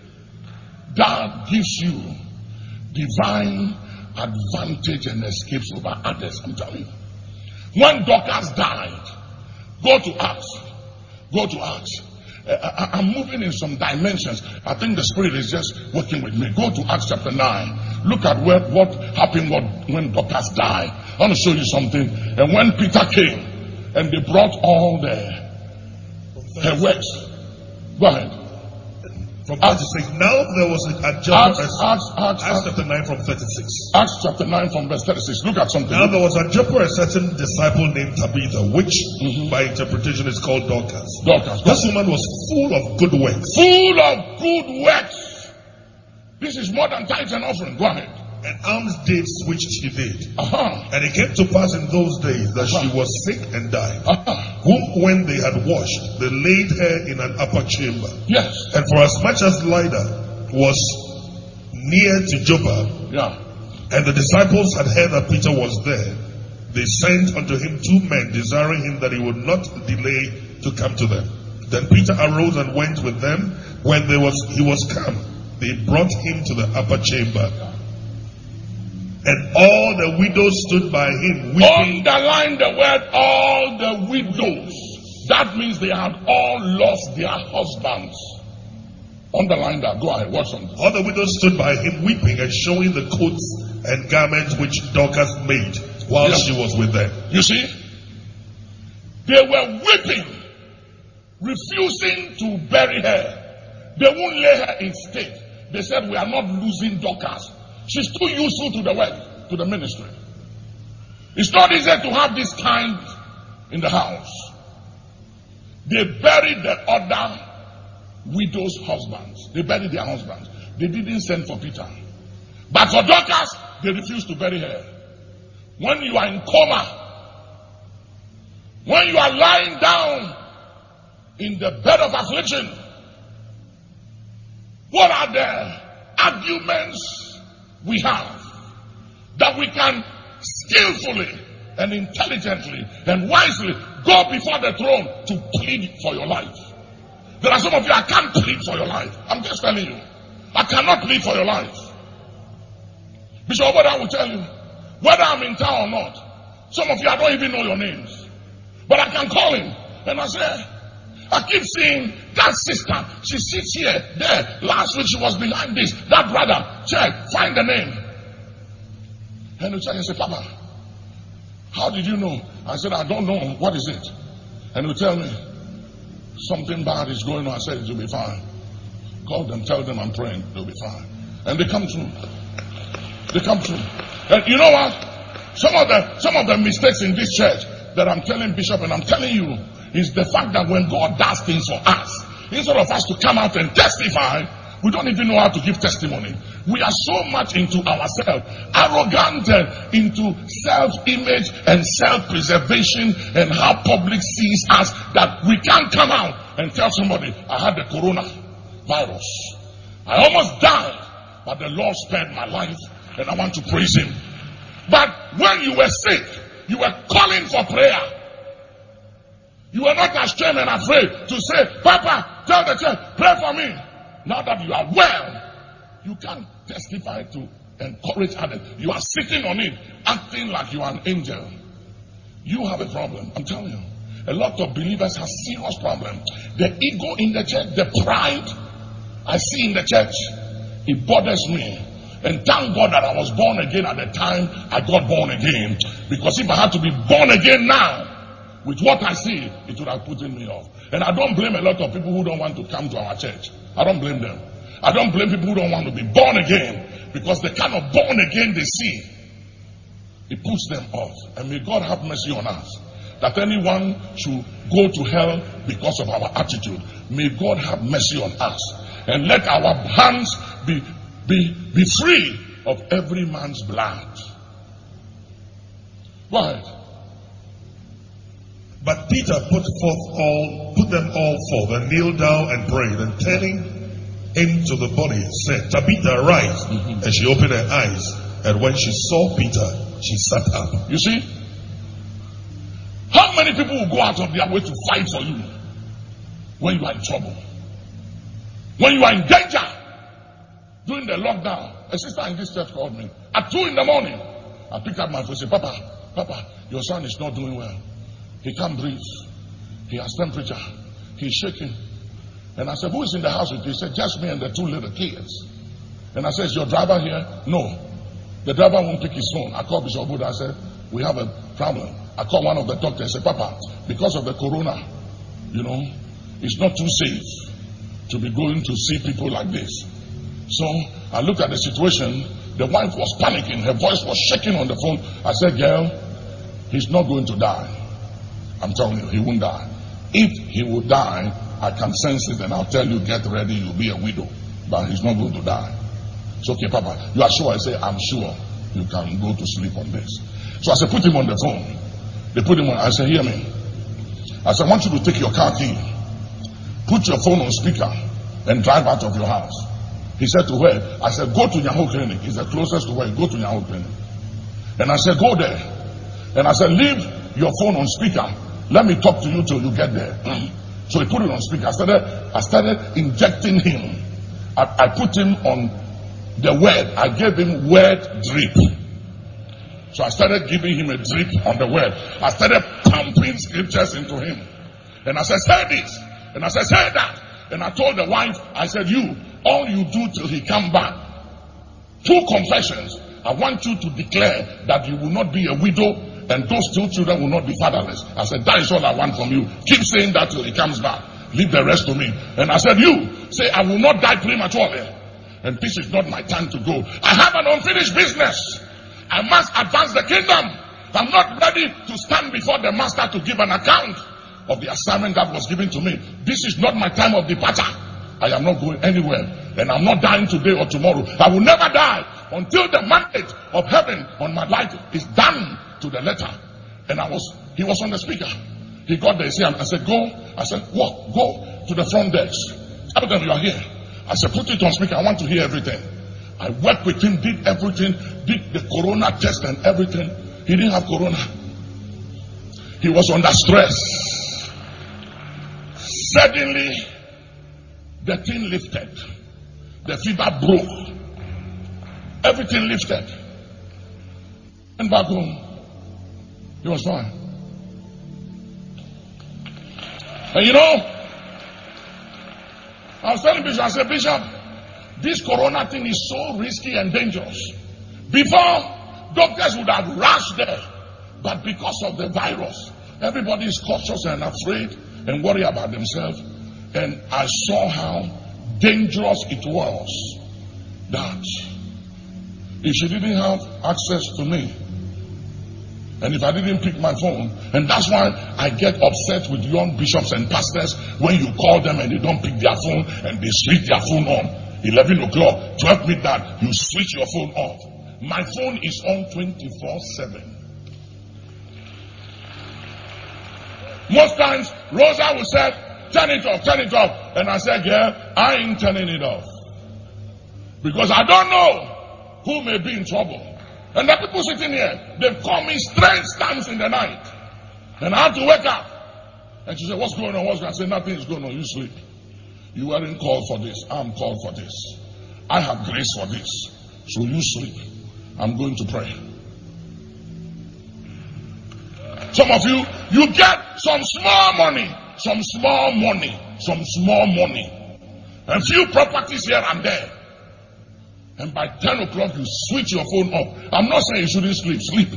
that gives you divine advantage and escapes over others. I'm telling you. When Dorcas died, go to Acts. Go to Acts. Uh, I, I'm moving in some dimensions. I think the Spirit is just working with me. Go to Acts chapter nine. Look at where, what happened what, when Dorcas died. I want to show you something. And when Peter came and they brought all the her works. Go ahead. From thirty-six. Now there was at Acts, Joppa, Acts, Acts, Acts chapter nine from thirty-six. Acts chapter nine from verse thirty-six. Look at something. Now there was at Joppa a certain disciple named Tabitha, which Mhm. by interpretation is called Dorcas. Dorcas. This woman was full of good works Full of good works. This is more than tithes and offering. Go ahead. and alms deeds which she did. Uh-huh. And it came to pass in those days that Uh-huh. she was sick and died. Uh-huh. Whom when they had washed, they laid her in an upper chamber. Yes. And for as much as Lydda was near to Joppa, Yeah. and the disciples had heard that Peter was there, they sent unto him two men, desiring him that he would not delay to come to them. Then Peter arose and went with them. When there was he was come, they brought him to the upper chamber. And all the widows stood by him weeping. Underline the word all the widows. That means they had all lost their husbands. Underline that. Go ahead. Watch something. All the widows stood by him weeping and showing the coats and garments which Dorcas made while Yeah. she was with them. You see? They were weeping, refusing to bury her. They won't lay her in state. They said, we are not losing Dorcas. She's too useful to the work, to the ministry. It's not easy to have this kind in the house. They buried the other widows' husbands. They buried their husbands. They didn't send for Peter. But for Dorcas, they refused to bury her. When you are in coma, when you are lying down in the bed of affliction, what are the arguments we have that we can skillfully and intelligently and wisely go before the throne to plead for your life? There are some of you, I can't plead for your life. I'm just telling you. I cannot plead for your life. Bishop Oboda will tell you, whether I'm in town or not, some of you, I don't even know your names. But I can call him. And I say, I keep seeing that sister. She sits here, there. Last week she was behind this. That brother, check, find the name. And he'll check and say, Papa, how did you know? I said, I don't know. What is it? And he'll tell me, something bad is going on. I said, it'll be fine. Call them, tell them I'm praying. They'll be fine. And they come through. They come through. And you know what? Some of the some of the mistakes in this church that I'm telling Bishop and I'm telling you is the fact that when God does things for us, instead of us to come out and testify, we don't even know how to give testimony. We are so much into ourselves, arrogant, uh, into self-image and self-preservation and how public sees us that we can't come out and tell somebody, I had the corona virus. I almost died, but the Lord spared my life and I want to praise him. But when you were sick, you were calling for prayer. You were not ashamed and afraid to say, Papa, tell the church, pray for me. Now that you are well, you can't testify to encourage others. You are sitting on it, acting like you are an angel. You have a problem, I'm telling you. A lot of believers have serious problems. The ego in the church, the pride I see in the church, it bothers me. And thank God that I was born again at the time I got born again. Because if I had to be born again now, with what I see, it would have put me off. And I don't blame a lot of people who don't want to come to our church. I don't blame them. I don't blame people who don't want to be born again. Because the kind of born again they see, it puts them off. And may God have mercy on us. That anyone should go to hell because of our attitude. May God have mercy on us. And let our hands be Be, be free of every man's blood. Go ahead. But Peter put forth all, put them all forth and kneeled down and prayed, and turning him to the body said, Tabitha, arise. Mm-hmm. And she opened her eyes, and when she saw Peter, she sat up. You see? How many people will go out of their way to fight for you when you are in trouble? When you are in danger? During the lockdown, a sister in this church called me at two in the morning. I picked up my phone and said, Papa, Papa, your son is not doing well. He can't breathe. He has temperature. He's shaking. And I said, who is in the house with you? He said, just me and the two little kids. And I said, is your driver here? No. The driver won't pick his phone. I called Bishop Buddha. I said, we have a problem. I called one of the doctors. I said, Papa, because of the corona, you know, it's not too safe to be going to see people like this. So I looked at the situation. The wife was panicking. Her voice was shaking on the phone. I said, girl, he's not going to die. I'm telling you, he won't die. If he would die, I can sense it and I'll tell you, get ready, you'll be a widow. But he's not going to die. It's okay, Papa. You are sure? I say, I'm sure you can go to sleep on this. So I said, put him on the phone. They put him on. I said, hear me. I said, I want you to take your car key, put your phone on speaker, and drive out of your house. He said to her, I said, go to Yahoo Clinic. It's the closest to where you go to Yahoo Clinic. And I said, go there. And I said, leave your phone on speaker. Let me talk to you till you get there. So he put it on speaker. I started, I started injecting him. I, I put him on the word. I gave him word drip. So I started giving him a drip on the word. I started pumping scriptures into him. And I said, say this. And I said, say that. And I told the wife, I said, you, all you do till he come back, two confessions. I want you to declare that you will not be a widow and those two children will not be fatherless. I said, that is all I want from you. Keep saying that till he comes back. Leave the rest to me. And I said, you, say, I will not die prematurely. And this is not my time to go. I have an unfinished business. I must advance the kingdom. I'm not ready to stand before the master to give an account of the assignment that was given to me. This is not my time of departure. I am not going anywhere. And I'm not dying today or tomorrow. I will never die until the mandate of heaven on my life is done to the letter. And I was, he was on the speaker. He got there. I said, go. I said, walk, go to the front desk. Tell them you are here. I said, put it on speaker. I want to hear everything. I worked with him, did everything, did the corona test and everything. He didn't have corona. He was under stress. Suddenly, the thing lifted. The fever broke. Everything lifted. And back home, he was fine. And you know, I was telling Bishop, I said, Bishop, this corona thing is so risky and dangerous. Before, doctors would have rushed there. But because of the virus, everybody is cautious and afraid and worry about themselves. And I saw how dangerous it was that if she didn't have access to me, and if I didn't pick my phone, and that's why I get upset with young bishops and pastors when you call them and they don't pick their phone and they switch their phone on. eleven o'clock, twelve midnight, you switch your phone off. My phone is on twenty-four seven. Most times, Rosa will say, turn it off, turn it off. And I said, yeah, I ain't turning it off. Because I don't know who may be in trouble. And the people sitting here, they call me strange times in the night. And I have to wake up. And she said, what's going on? What's going on? I said, nothing is going on. You sleep. You weren't called for this. I'm called for this. I have grace for this. So you sleep. I'm going to pray. Some of you, you get some small money, some small money, some small money, and few properties here and there. And by ten o'clock, you switch your phone off. I'm not saying you shouldn't sleep, sleep.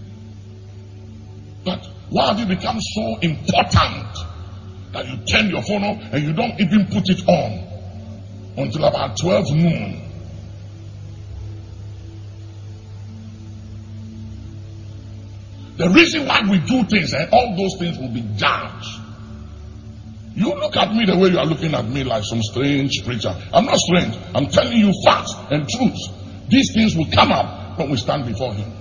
But why have you become so important that you turn your phone off and you don't even put it on until about twelve noon? The reason why we do things and all those things will be judged. You look at me the way you are looking at me like some strange preacher. I'm not strange. I'm telling you facts and truths. These things will come up when we stand before him.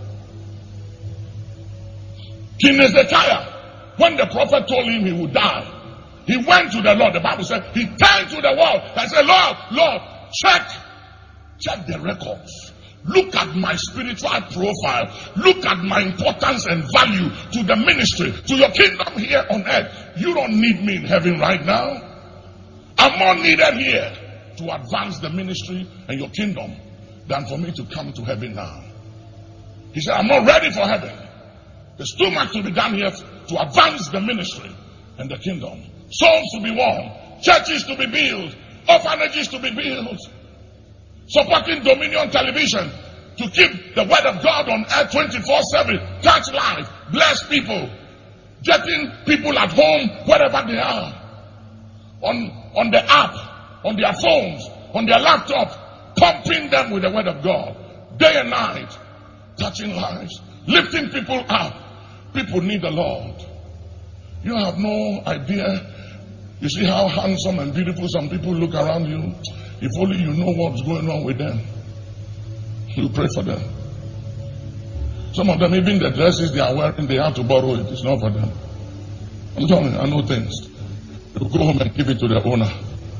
King Hezekiah, when the prophet told him he would die, he went to the Lord. The Bible said he turned to the wall and said, Lord, Lord, check, check the records. Look at my spiritual profile. Look at my importance and value to the ministry, to your kingdom here on earth. You don't need me in heaven right now. I'm more needed here to advance the ministry and your kingdom than for me to come to heaven now. He said, I'm not ready for heaven. There's too much to be done here to advance the ministry and the kingdom. Souls to be won, churches to be built, orphanages to be built. Supporting Dominion Television to keep the word of God on air twenty-four seven, touch life, bless people, getting people at home wherever they are, on, on the app, on their phones, on their laptop, pumping them with the word of God, day and night, touching lives, lifting people up. People need the Lord. You have no idea. You see how handsome and beautiful some people look around you. If only you know what's going on with them, you pray for them. Some of them, even the dresses they are wearing, they have to borrow it. It's not for them. I'm telling you, I know things. You go home and give it to the owner.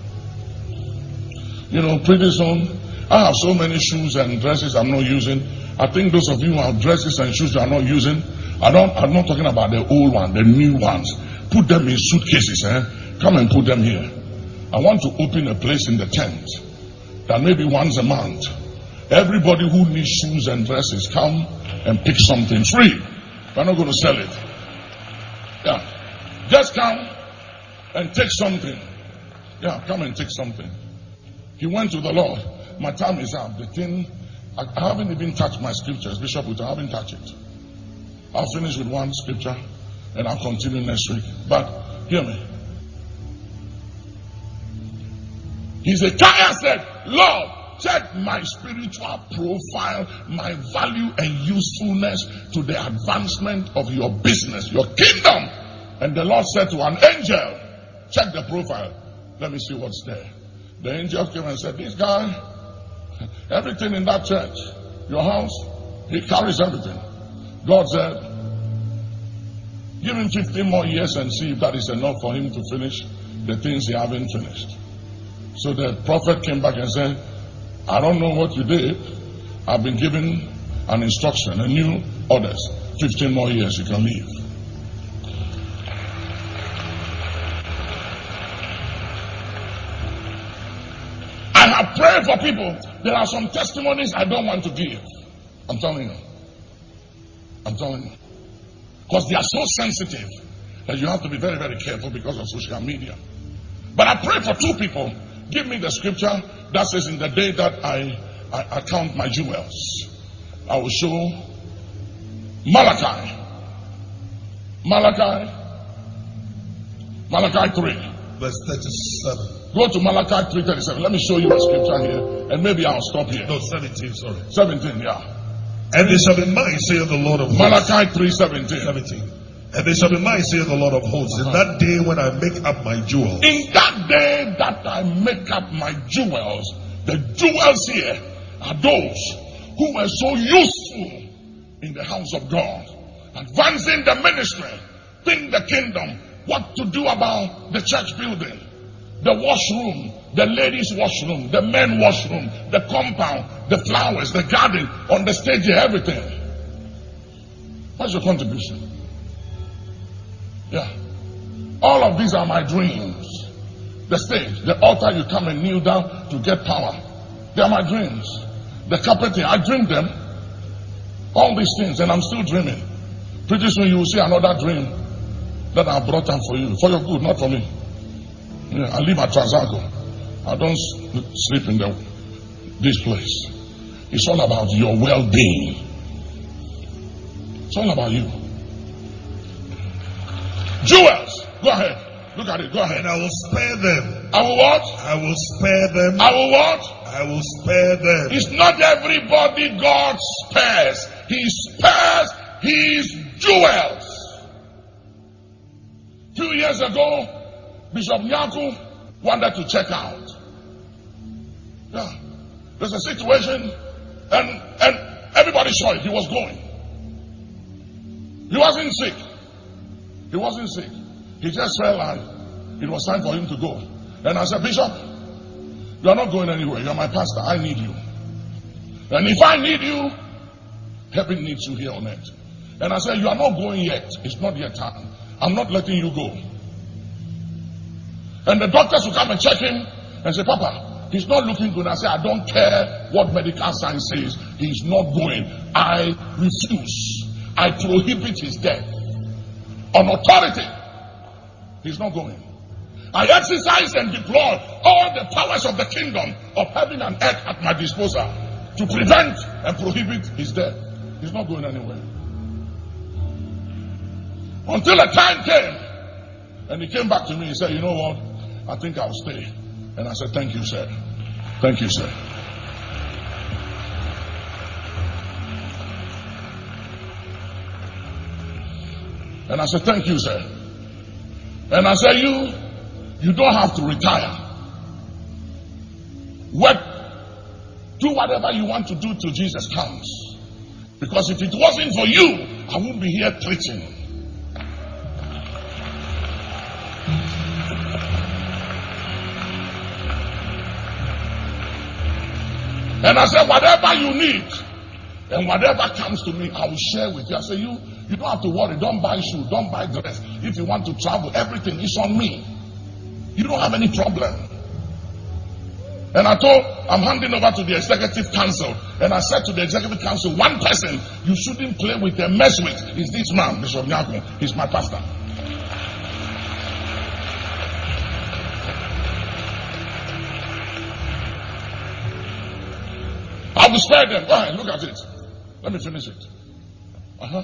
You know, pretty soon, I have so many shoes and dresses I'm not using. I think those of you who have dresses and shoes you are not using, I don't, I'm not talking about the old one, the new ones. Put them in suitcases, eh? Come and put them here. I want to open a place in the tent that maybe once a month, everybody who needs shoes and dresses come and pick something free. We're not going to sell it. Yeah. Just come and take something. Yeah, come and take something. He went to the Lord. My time is up. The thing, I, I haven't even touched my scriptures. Bishop, I haven't touched it. I'll finish with one scripture and I'll continue next week. But hear me. Hezekiah said, Lord, check my spiritual profile, my value and usefulness to the advancement of your business, your kingdom. And the Lord said to an angel, check the profile. Let me see what's there. The angel came and said, this guy, everything in that church, your house, he carries everything. God said, give him fifteen more years and see if that is enough for him to finish the things he haven't finished. So the prophet came back and said, I don't know what you did. I've been given an instruction, a new orders. fifteen more years, you can leave. I have prayed for people. There are some testimonies I don't want to give. I'm telling you. I'm telling you. Because they are so sensitive that you have to be very, very careful because of social media. But I pray for two people. Give me the scripture that says, in the day that I, I, I count my jewels, I will show Malachi. Malachi. Malachi three. Verse thirty-seven. Go to Malachi three thirty-seven. Let me show you a scripture here. And maybe I'll stop here. No, seventeen, sorry. seventeen, yeah. And they shall be mine, saith the Lord of hosts. Malachi three seventeen. seventeen. And they shall be mine, saith the Lord of hosts, uh-huh. in that day when I make up my jewels. In that day that I make up my jewels, the jewels here are those who were so useful in the house of God, advancing the ministry, in the kingdom, what to do about the church building, the washroom, the ladies' washroom, the men washroom, the compound, the flowers, the garden, on the stage, everything. What's your contribution? Yeah. All of these are my dreams. The stage, the altar, you come and kneel down to get power. They are my dreams. The carpeting, I dreamed them. All these things, and I'm still dreaming. Pretty soon you will see another dream that I brought up for you. For your good, not for me. Yeah, I live at Transaco. I don't sleep in the, this place. It's all about your well-being. It's all about you. Jewels. Go ahead. Look at it. Go ahead. And I will spare them. I will what? I will spare them. I will what? I will spare them. It's not everybody God spares. He spares his jewels. Two years ago, Bishop Nyaku wanted to check out. Yeah. There's a situation, and and everybody saw it. He was going. He wasn't sick. He wasn't sick. He just felt like it was time for him to go. And I said, Bishop, you are not going anywhere. You are my pastor. I need you. And if I need you, heaven needs you here on earth. And I said, you are not going yet. It's not yet time. I'm not letting you go. And the doctors will come and check him and say, Papa, he's not looking good. I say, I don't care what medical science says. He's not going. I refuse. I prohibit his death. On authority, he's not going. I exercise and deploy all the powers of the kingdom of heaven and earth at my disposal to prevent and prohibit his death. He's not going anywhere. Until a time came, and he came back to me and said, you know what? I think I'll stay. And I said, thank you, sir. Thank you, sir. And I said, thank you, sir. And I said, you, you don't have to retire. Work, do whatever you want to do till Jesus comes. Because if it wasn't for you, I wouldn't be here preaching. And I said, whatever you need, and whatever comes to me, I will share with you. I say, you, you don't have to worry. Don't buy shoes. Don't buy dress. If you want to travel, everything is on me. You don't have any problem. And I told, I'm handing over to the executive council. And I said to the executive council, one person you shouldn't play with and mess with is this man, Bishop Nyako. He's my pastor. I will spare them. Go ahead, look at it. Let me finish it. Uh-huh.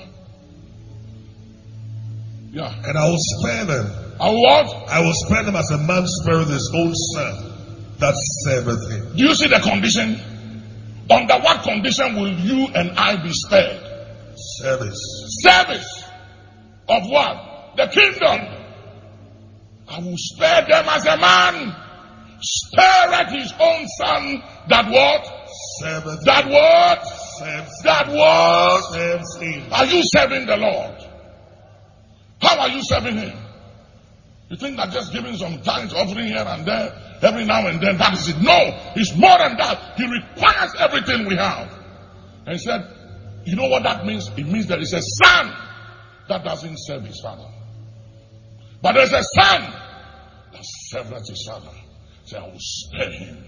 Yeah. And I will spare them. I will what? I will spare them as a man spareth his own son that serveth him. Do you see the condition? Under what condition will you and I be spared? Service. Service of what? The kingdom. I will spare them as a man spareth his own son that what? Serveth that him. what? Serves That what? serves him. Are you serving the Lord? How are you serving him? You think that just giving some tithes offering here and there, every now and then, that is it? No, it's more than that. He requires everything we have. And he said, you know what that means? It means there is a son that doesn't serve his father. But there's a son that serves his father. So I will spare him.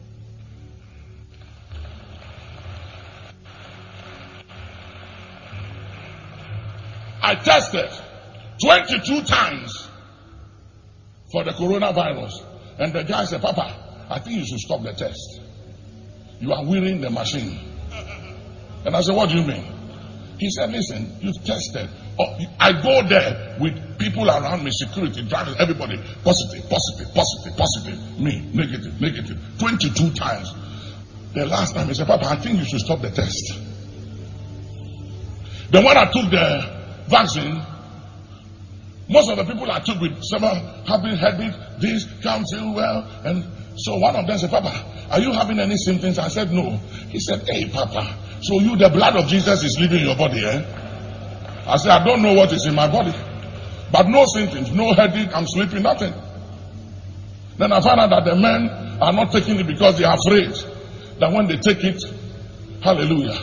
I tested twenty-two times for the coronavirus. And the guy said, Papa, I think you should stop the test. You are wearing the machine. And I said, what do you mean? He said, listen, you've tested. Oh, I go there with people around me, security, drivers, everybody. Positive, positive, positive, positive. Me, negative, negative. twenty-two times. The last time he said, Papa, I think you should stop the test. Then when I took the vaccine, most of the people I took with some having headache, this comes in well, and so one of them said, Papa, are you having any symptoms? I said, no. He said, hey, Papa, so you, the blood of Jesus is leaving your body, eh? I said, I don't know what is in my body, but no symptoms, no headache, I'm sleeping, nothing. Then I found out that the men are not taking it because they are afraid that when they take it, hallelujah.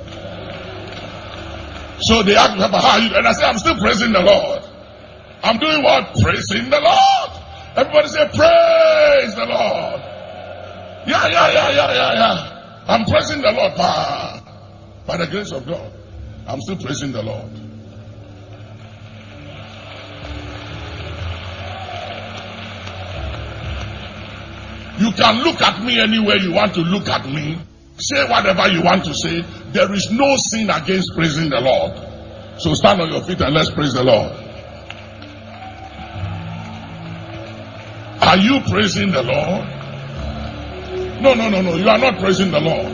So they asked me, Papa, how are you? And I said, I'm still praising the Lord. I'm doing what? Praising the Lord. Everybody say, praise the Lord. Yeah, yeah, yeah, yeah, yeah, yeah. I'm praising the Lord by, by the grace of God. I'm still praising the Lord. You can look at me anywhere you want to look at me. Say whatever you want to say. There is no sin against praising the Lord. So stand on your feet and let's praise the Lord. Are you praising the Lord? No, no, no, no. You are not praising the Lord.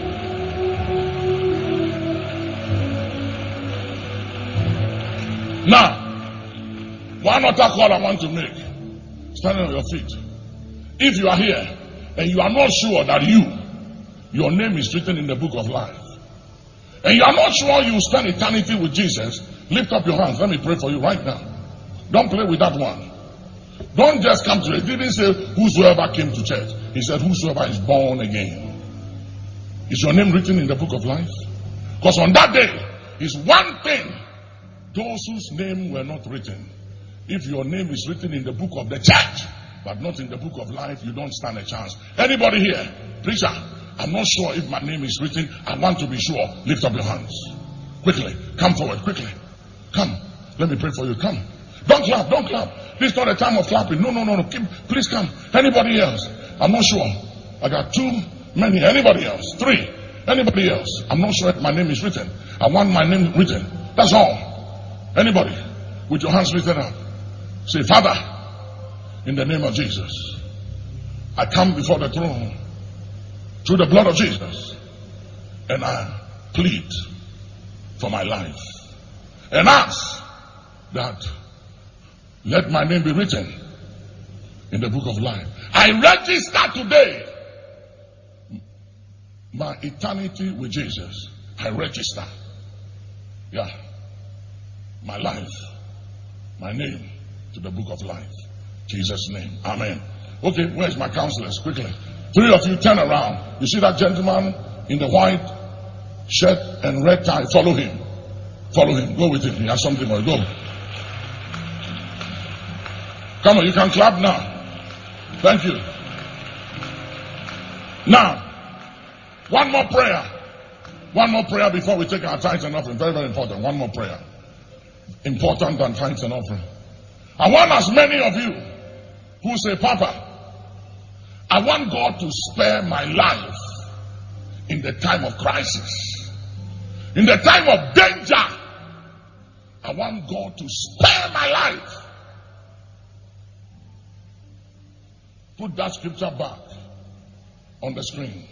Now, one other call I want to make. Standing on your feet. If you are here and you are not sure that you, your name is written in the book of life, and you are not sure you will spend eternity with Jesus, lift up your hands. Let me pray for you right now. Don't play with that one. Don't just come to it. He didn't say whosoever came to church. He said whosoever is born again. Is your name written in the book of life? Because on that day is one thing. Those whose name were not written. If your name is written in the book of the church, but not in the book of life, you don't stand a chance. Anybody here? Preacher, I'm not sure if my name is written. I want to be sure. Lift up your hands. Quickly. Come forward. Quickly. Come. Let me pray for you. Come. Don't clap. Don't clap. This is not a time of clapping. No, no, no, no. Keep, please come. Anybody else? I'm not sure. I got too many. Anybody else? Three. Anybody else? I'm not sure if my name is written. I want my name written. That's all. Anybody? With your hands lifted up. Say, Father, in the name of Jesus, I come before the throne through the blood of Jesus, and I plead for my life and ask that let my name be written in the book of life. I register today my eternity with Jesus. I register. Yeah. My life, my name to the book of life. Jesus' name. Amen. Okay, where's my counselors? Quickly. Three of you turn around. You see that gentleman in the white shirt and red tie? Follow him. Follow him. Go with him. He has something for you. Go. Come on, you can clap now. Thank you. Now, one more prayer. One more prayer before we take our tithes and offering. Very, very important. One more prayer. Important than tithes and offering. I want as many of you who say, Papa, I want God to spare my life in the time of crisis. In the time of danger. I want God to spare my life. Put that scripture back on the screen.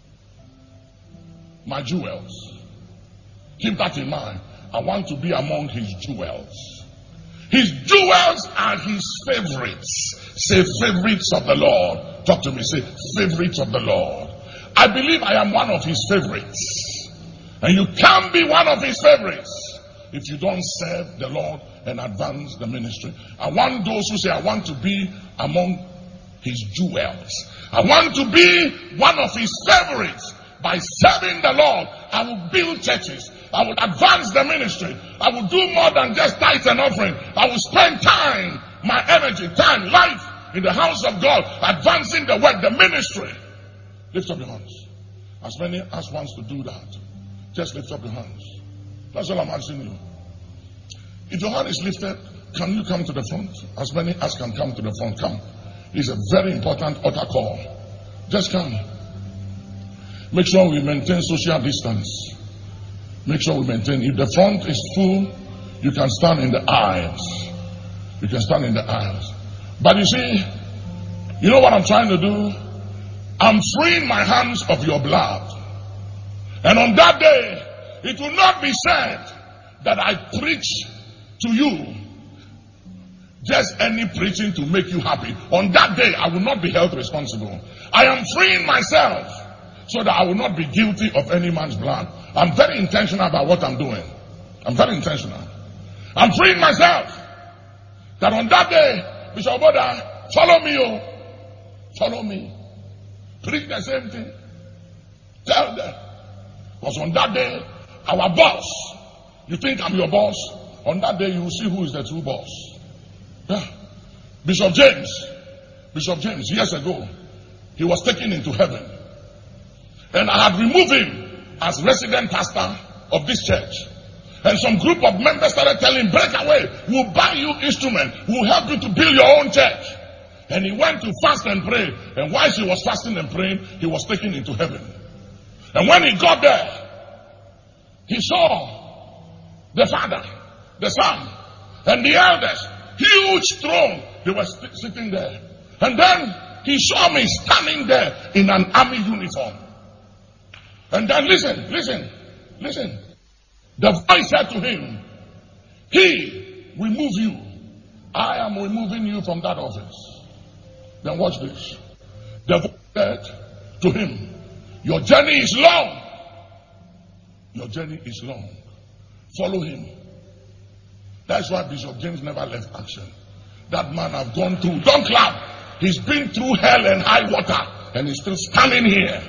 My jewels. Keep that in mind. I want to be among his jewels. His jewels are his favorites. Say favorites of the Lord. Talk to me. Say favorites of the Lord. I believe I am one of his favorites. And you can't be one of his favorites if you don't serve the Lord and advance the ministry. I want those who say, I want to be among his jewels. I want to be one of his favorites. By serving the Lord, I will build churches. I will advance the ministry. I will do more than just tithes and offering. I will spend time, my energy, time, life in the house of God, advancing the work, the ministry. Lift up your hands. As many as wants to do that, just lift up your hands. That's all I'm asking you. If your hand is lifted, can you come to the front? As many as can come to the front, come. It's a very important altar call. Just come. Make sure we maintain social distance. Make sure we maintain. If the front is full, you can stand in the aisles. You can stand in the aisles. But you see, you know what I'm trying to do? I'm freeing my hands of your blood. And on that day, it will not be said that I preach to you just any preaching to make you happy. On that day, I will not be held responsible. I am freeing myself so that I will not be guilty of any man's blood. I'm very intentional about what I'm doing. I'm very intentional. I'm freeing myself that on that day, Bishop Boda, follow me, oh, follow me. Preach the same thing. Tell them. Because on that day, our boss, you think I'm your boss? On that day, you will see who is the true boss. Yeah. Bishop James, Bishop James, years ago, he was taken into heaven. And I had removed him as resident pastor of this church. And some group of members started telling him, break away, we'll buy you instruments, we'll help you to build your own church. And he went to fast and pray. And while he was fasting and praying, he was taken into heaven. And when he got there, he saw the Father, the Son, and the elders, huge throne. They were st- sitting there. And then he saw me standing there in an army uniform. And then listen, listen, listen. The voice said to him, he will move you. I am removing you from that office. Then watch this. The voice said to him, your journey is long. Your journey is long. Follow him. That's why Bishop James never left action. That man have gone through. Don't clap. He's been through hell and high water. And he's still standing here.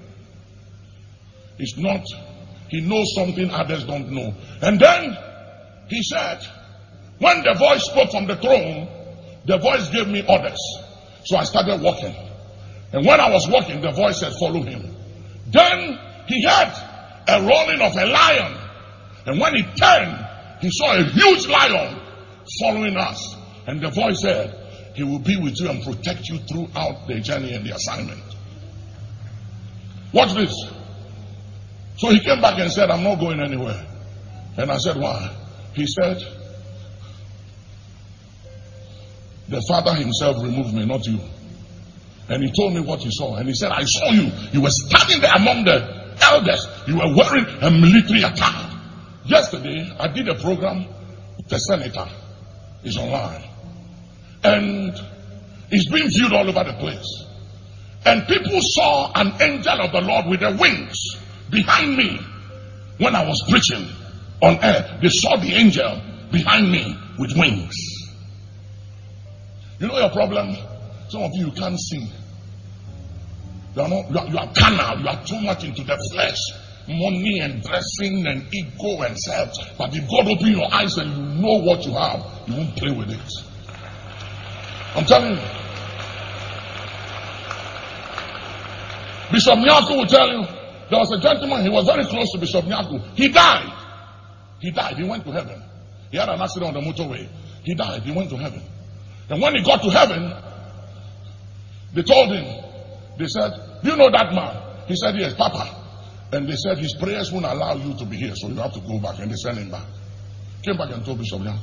It's not. He knows something others don't know. And then he said, when the voice spoke from the throne, the voice gave me orders. So I started walking. And when I was walking, the voice said, follow him. Then he heard a roaring of a lion. And when he turned, he saw a huge lion following us. And the voice said, he will be with you and protect you throughout the journey and the assignment. Watch this. So he came back and said, I'm not going anywhere. And I said, why? He said, the Father himself removed me, not you. And he told me what he saw. And he said, I saw you. You were standing there among the elders. You were wearing a military attire. Yesterday, I did a program with the senator. It's online. And it's being viewed all over the place. And people saw an angel of the Lord with the wings behind me when I was preaching on air. They saw the angel behind me with wings. You know your problem? Some of you, you can't see. You are, not, you, are, you are carnal. You are too much into the flesh. Money and dressing and ego and self. But if God open your eyes and you know what you have, you won't play with it. I'm telling you. Bishop Nyaku will tell you, there was a gentleman, he was very close to Bishop Nyaku. He died. He died. He went to heaven. He had an accident on the motorway. He died. He went to heaven. And when he got to heaven, they told him, they said, do you know that man? He said, yes, Papa. And they said, his prayers won't allow you to be here, so you have to go back. And they sent him back. Came back and told Bishop Nyaku.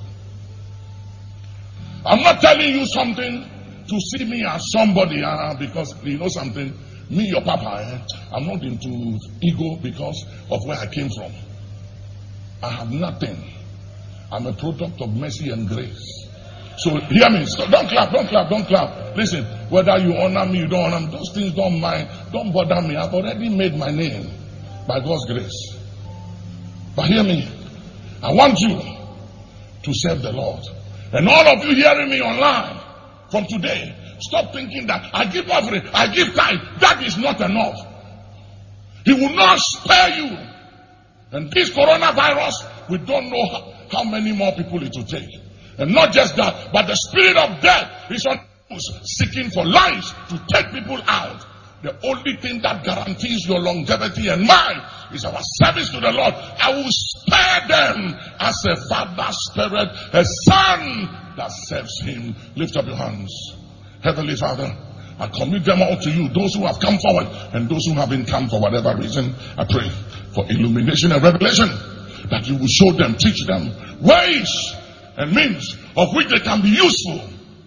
I'm not telling you something to see me as somebody, uh, because you know something, me, your Papa, eh, I'm not into ego because of where I came from. I have nothing. I'm a product of mercy and grace. So hear me. So don't clap, don't clap, don't clap. Listen, whether you honor me, you don't honor me, those things don't mind. Don't bother me. I've already made my name by God's grace. But hear me. I want you to serve the Lord. And all of you hearing me online from today, stop thinking that I give offering, I give tithe. That is not enough. He will not spare you. And this coronavirus, we don't know how, how many more people it will take. And not just that, but the spirit of death is on seeking for lives to take people out. The only thing that guarantees your longevity and mine is our service to the Lord. I will spare them as a father spared a son that serves him. Lift up your hands. Heavenly Father, I commit them all to you. Those who have come forward and those who haven't come for whatever reason, I pray for illumination and revelation, that you will show them, teach them ways and means of which they can be useful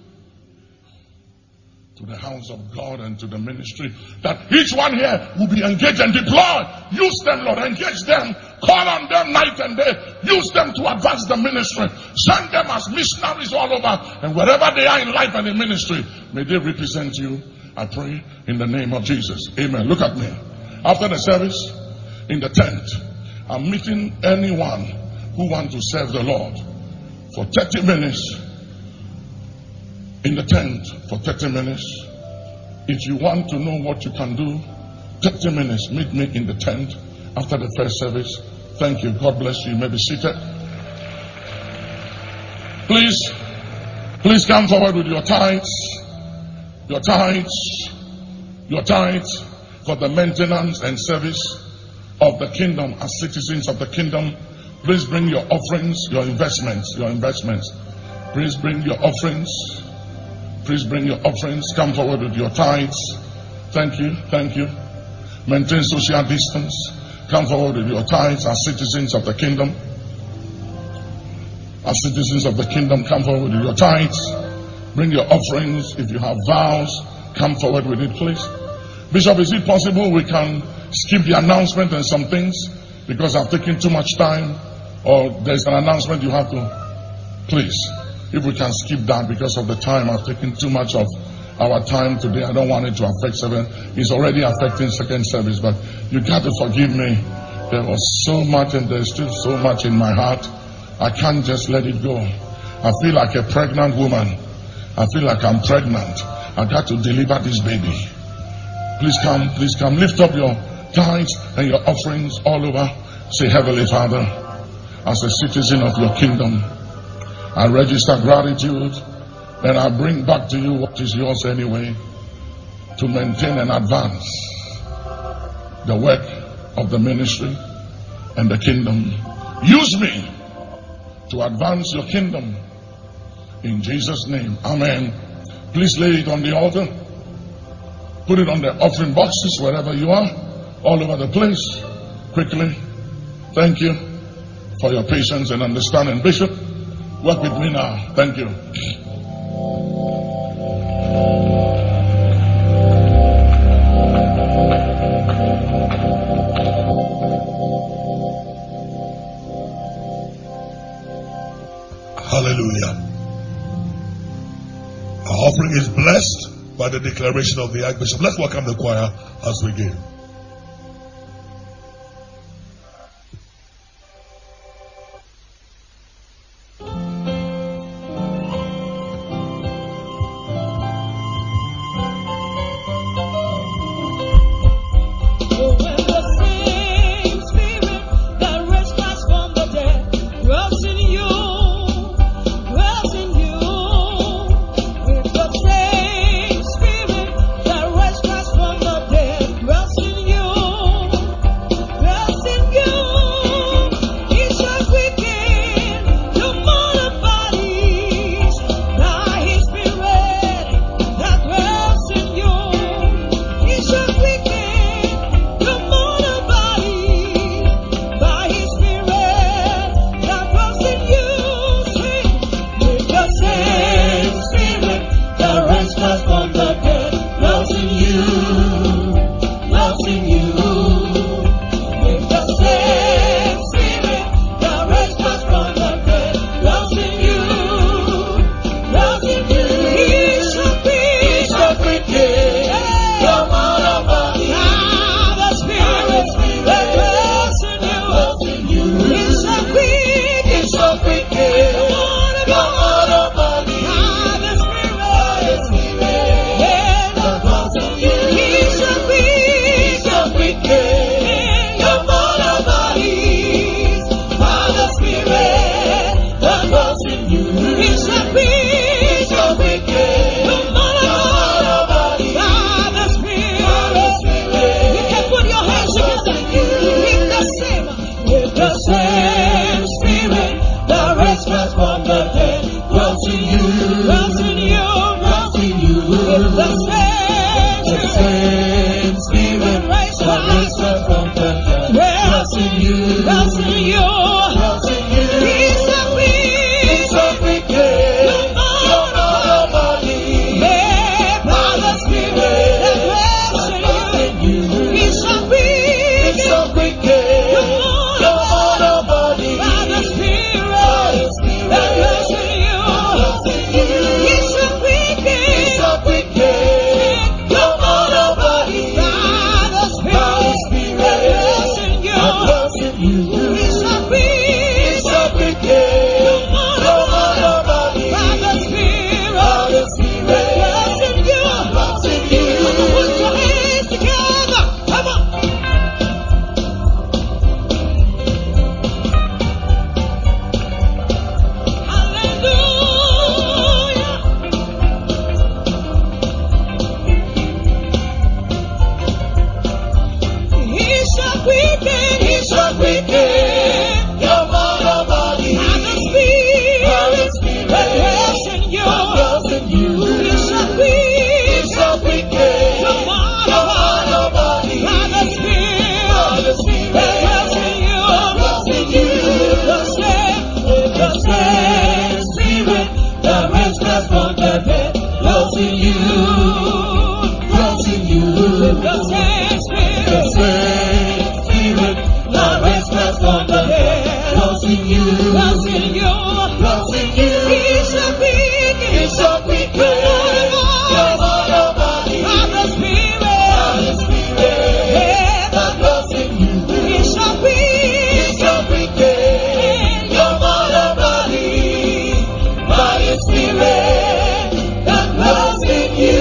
to the house of God and to the ministry, that each one here will be engaged and deployed. Use them, Lord, engage them, call on them night and day, use them to advance the ministry, send them as missionaries all over, and wherever they are in life and in ministry, may they represent you. I pray in the name of Jesus. Amen. Look at me. After the service, in the tent, I'm meeting anyone who wants to serve the Lord for thirty minutes. In the tent for thirty minutes. If you want to know what you can do, thirty minutes, meet me in the tent after the first service. Thank you. God bless you. You may be seated. Please, please come forward with your tithes, your tithes, your tithes for the maintenance and service of the kingdom as citizens of the kingdom. Please bring your offerings, your investments, your investments. Please bring your offerings. Please bring your offerings. Come forward with your tithes. Thank you. Thank you. Maintain social distance. Come forward with your tithes as citizens of the kingdom. As citizens of the kingdom, come forward with your tithes. Bring your offerings. If you have vows, come forward with it, please. Bishop, is it possible we can skip the announcement and some things because I've taken too much time? Or there's an announcement you have to, please. If we can skip that because of the time, I've taken too much of our time today. I don't want it to affect seven. It's already affecting second service, but you got to forgive me. There was so much and there's still so much in my heart. I can't just let it go. I feel like a pregnant woman. I feel like I'm pregnant. I got to deliver this baby. Please come, please come. Lift up your tithes and your offerings all over. Say, Heavenly Father, as a citizen of your kingdom, I register gratitude and I bring back to you what is yours anyway, to maintain and advance the work of the ministry and the kingdom. Use me to advance your kingdom in Jesus' name. Amen. Please lay it on the altar. Put it on the offering boxes wherever you are, all over the place. Quickly. Thank you for your patience and understanding. Bishop, work with me now. Thank you. Hallelujah. Our offering is blessed by the declaration of the Archbishop. Let's welcome the choir as we give. With the same spirit that raised Christ from the dead, dwells dwells in you. He shall quicken. He shall quicken your mortal body. By the Spirit. By the Spirit that dwells in you. He shall quicken. He shall quicken your mortal body. By His Spirit that dwells in you.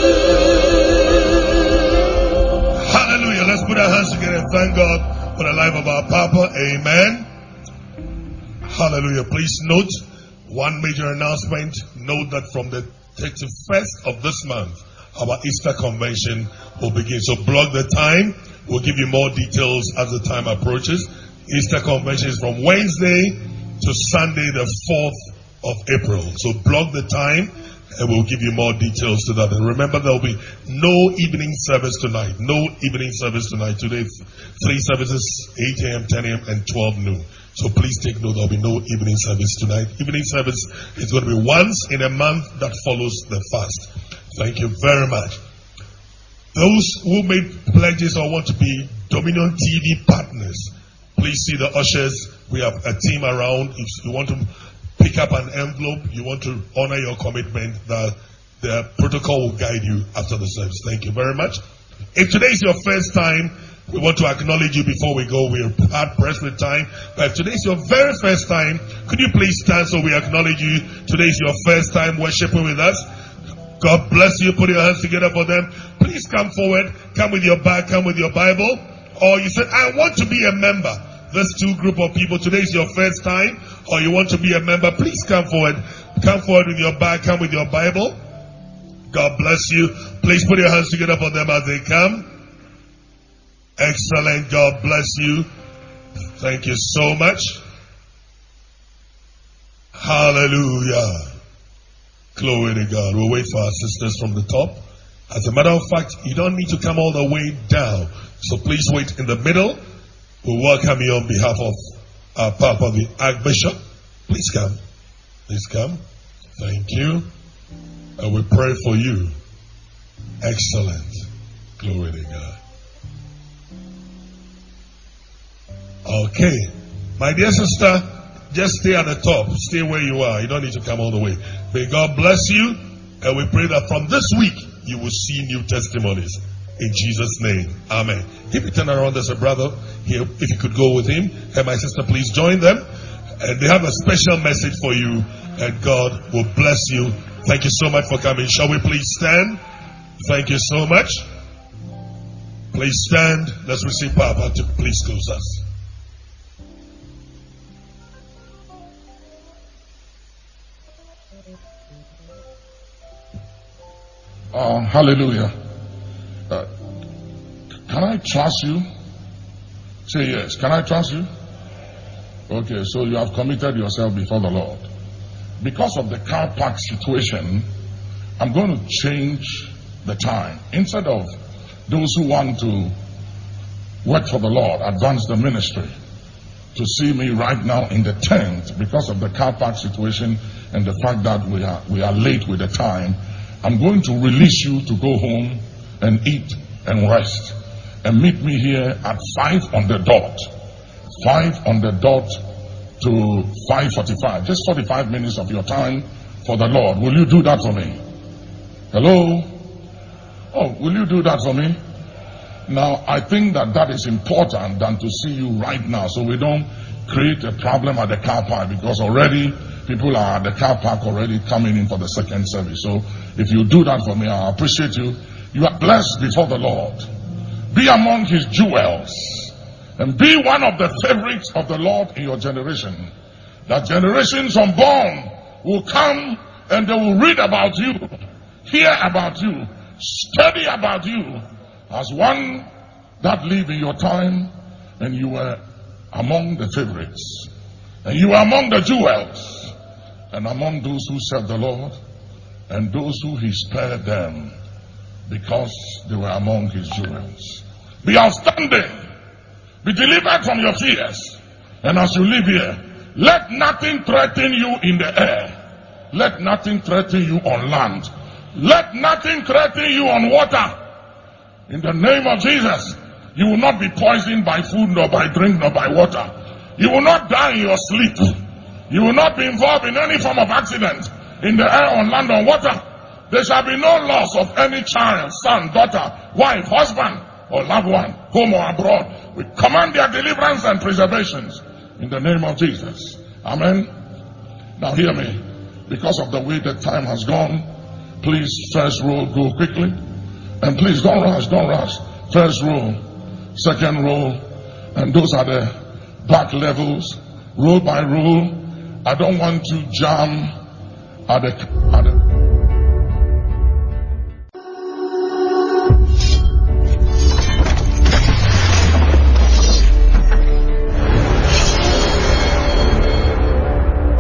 Hallelujah. Let's put our hands together and thank God for the life of our Papa. Amen. Hallelujah. Please note one major announcement. Note that from the thirty-first of this month, our Easter convention will begin. So block the time. We'll give you more details as the time approaches. Easter convention is from Wednesday to Sunday, the fourth of April. So block the time and we'll give you more details to that. And remember, there will be no evening service tonight. No evening service tonight. Today, three services, eight a.m., ten a.m., and twelve noon. So please take note, there will be no evening service tonight. Evening service is going to be once in a month that follows the fast. Thank you very much. Those who made pledges or want to be Dominion T V partners, please see the ushers. We have a team around. If you want to pick up an envelope, you want to honor your commitment, the, the protocol will guide you after the service. Thank you very much. If today is your first time, we want to acknowledge you before we go. We're hard pressed with time. But if today is your very first time, could you please stand so we acknowledge you? Today is your first time worshiping with us. God bless you. Put your hands together for them. Please come forward. Come with your bag. Come with your Bible. Or you said, I want to be a member. This two group of people, today is your first time. Or you want to be a member, please come forward. Come forward with your bag. Come with your Bible. God bless you. Please put your hands together for them as they come. Excellent. God bless you. Thank you so much. Hallelujah. Glory to God. We'll wait for our sisters from the top. As a matter of fact, you don't need to come all the way down. So please wait in the middle. We'll welcome you on behalf of our Papa, the Archbishop. Please come. Please come. Thank you. And we pray for you. Excellent. Glory to God. Okay. My dear sister, just stay at the top. Stay where you are. You don't need to come all the way. May God bless you. And we pray that from this week, you will see new testimonies. In Jesus' name. Amen. If you turn around, there's a brother here. If you could go with him. And my sister, please join them. And they have a special message for you. And God will bless you. Thank you so much for coming. Shall we please stand? Thank you so much. Please stand. Let's receive Papa to please close us. Uh, hallelujah. Uh, can I trust you? Say yes. Can I trust you? Okay, so you have committed yourself before the Lord. Because of the car park situation, I'm going to change the time. Instead of those who want to work for the Lord, advance the ministry, to see me right now in the tent because of the car park situation and the fact that we are we are late with the time, I'm going to release you to go home and eat and rest. And meet me here at five on the dot. Five on the dot to five forty-five. Just forty-five minutes of your time for the Lord. Will you do that for me? Hello? Oh, will you do that for me? Now, I think that that is important than to see you right now, so we don't create a problem at the car park, because already people are at the car park already coming in for the second service. So if you do that for me, I appreciate you. You are blessed before the Lord. Be among his jewels and be one of the favorites of the Lord in your generation. That generations unborn will come and they will read about you, hear about you, study about you as one that lived in your time, and you were among the favorites, and you were among the jewels, and among those who serve the Lord, and those who he spared them because they were among his jewels. Be outstanding. Be delivered from your fears. And as you live here, let nothing threaten you in the air. Let nothing threaten you on land. Let nothing threaten you on water. In the name of Jesus, you will not be poisoned by food, nor by drink, nor by water. You will not die in your sleep. You will not be involved in any form of accident in the air, on land, on water. There shall be no loss of any child, son, daughter, wife, husband, or loved one, home or abroad. We command their deliverance and preservations in the name of Jesus. Amen. Now hear me. Because of the way the time has gone, please, first row, go quickly. And please, don't rush, don't rush. First row, second row, and those are the back levels, row by row. I don't want to jam at the, at the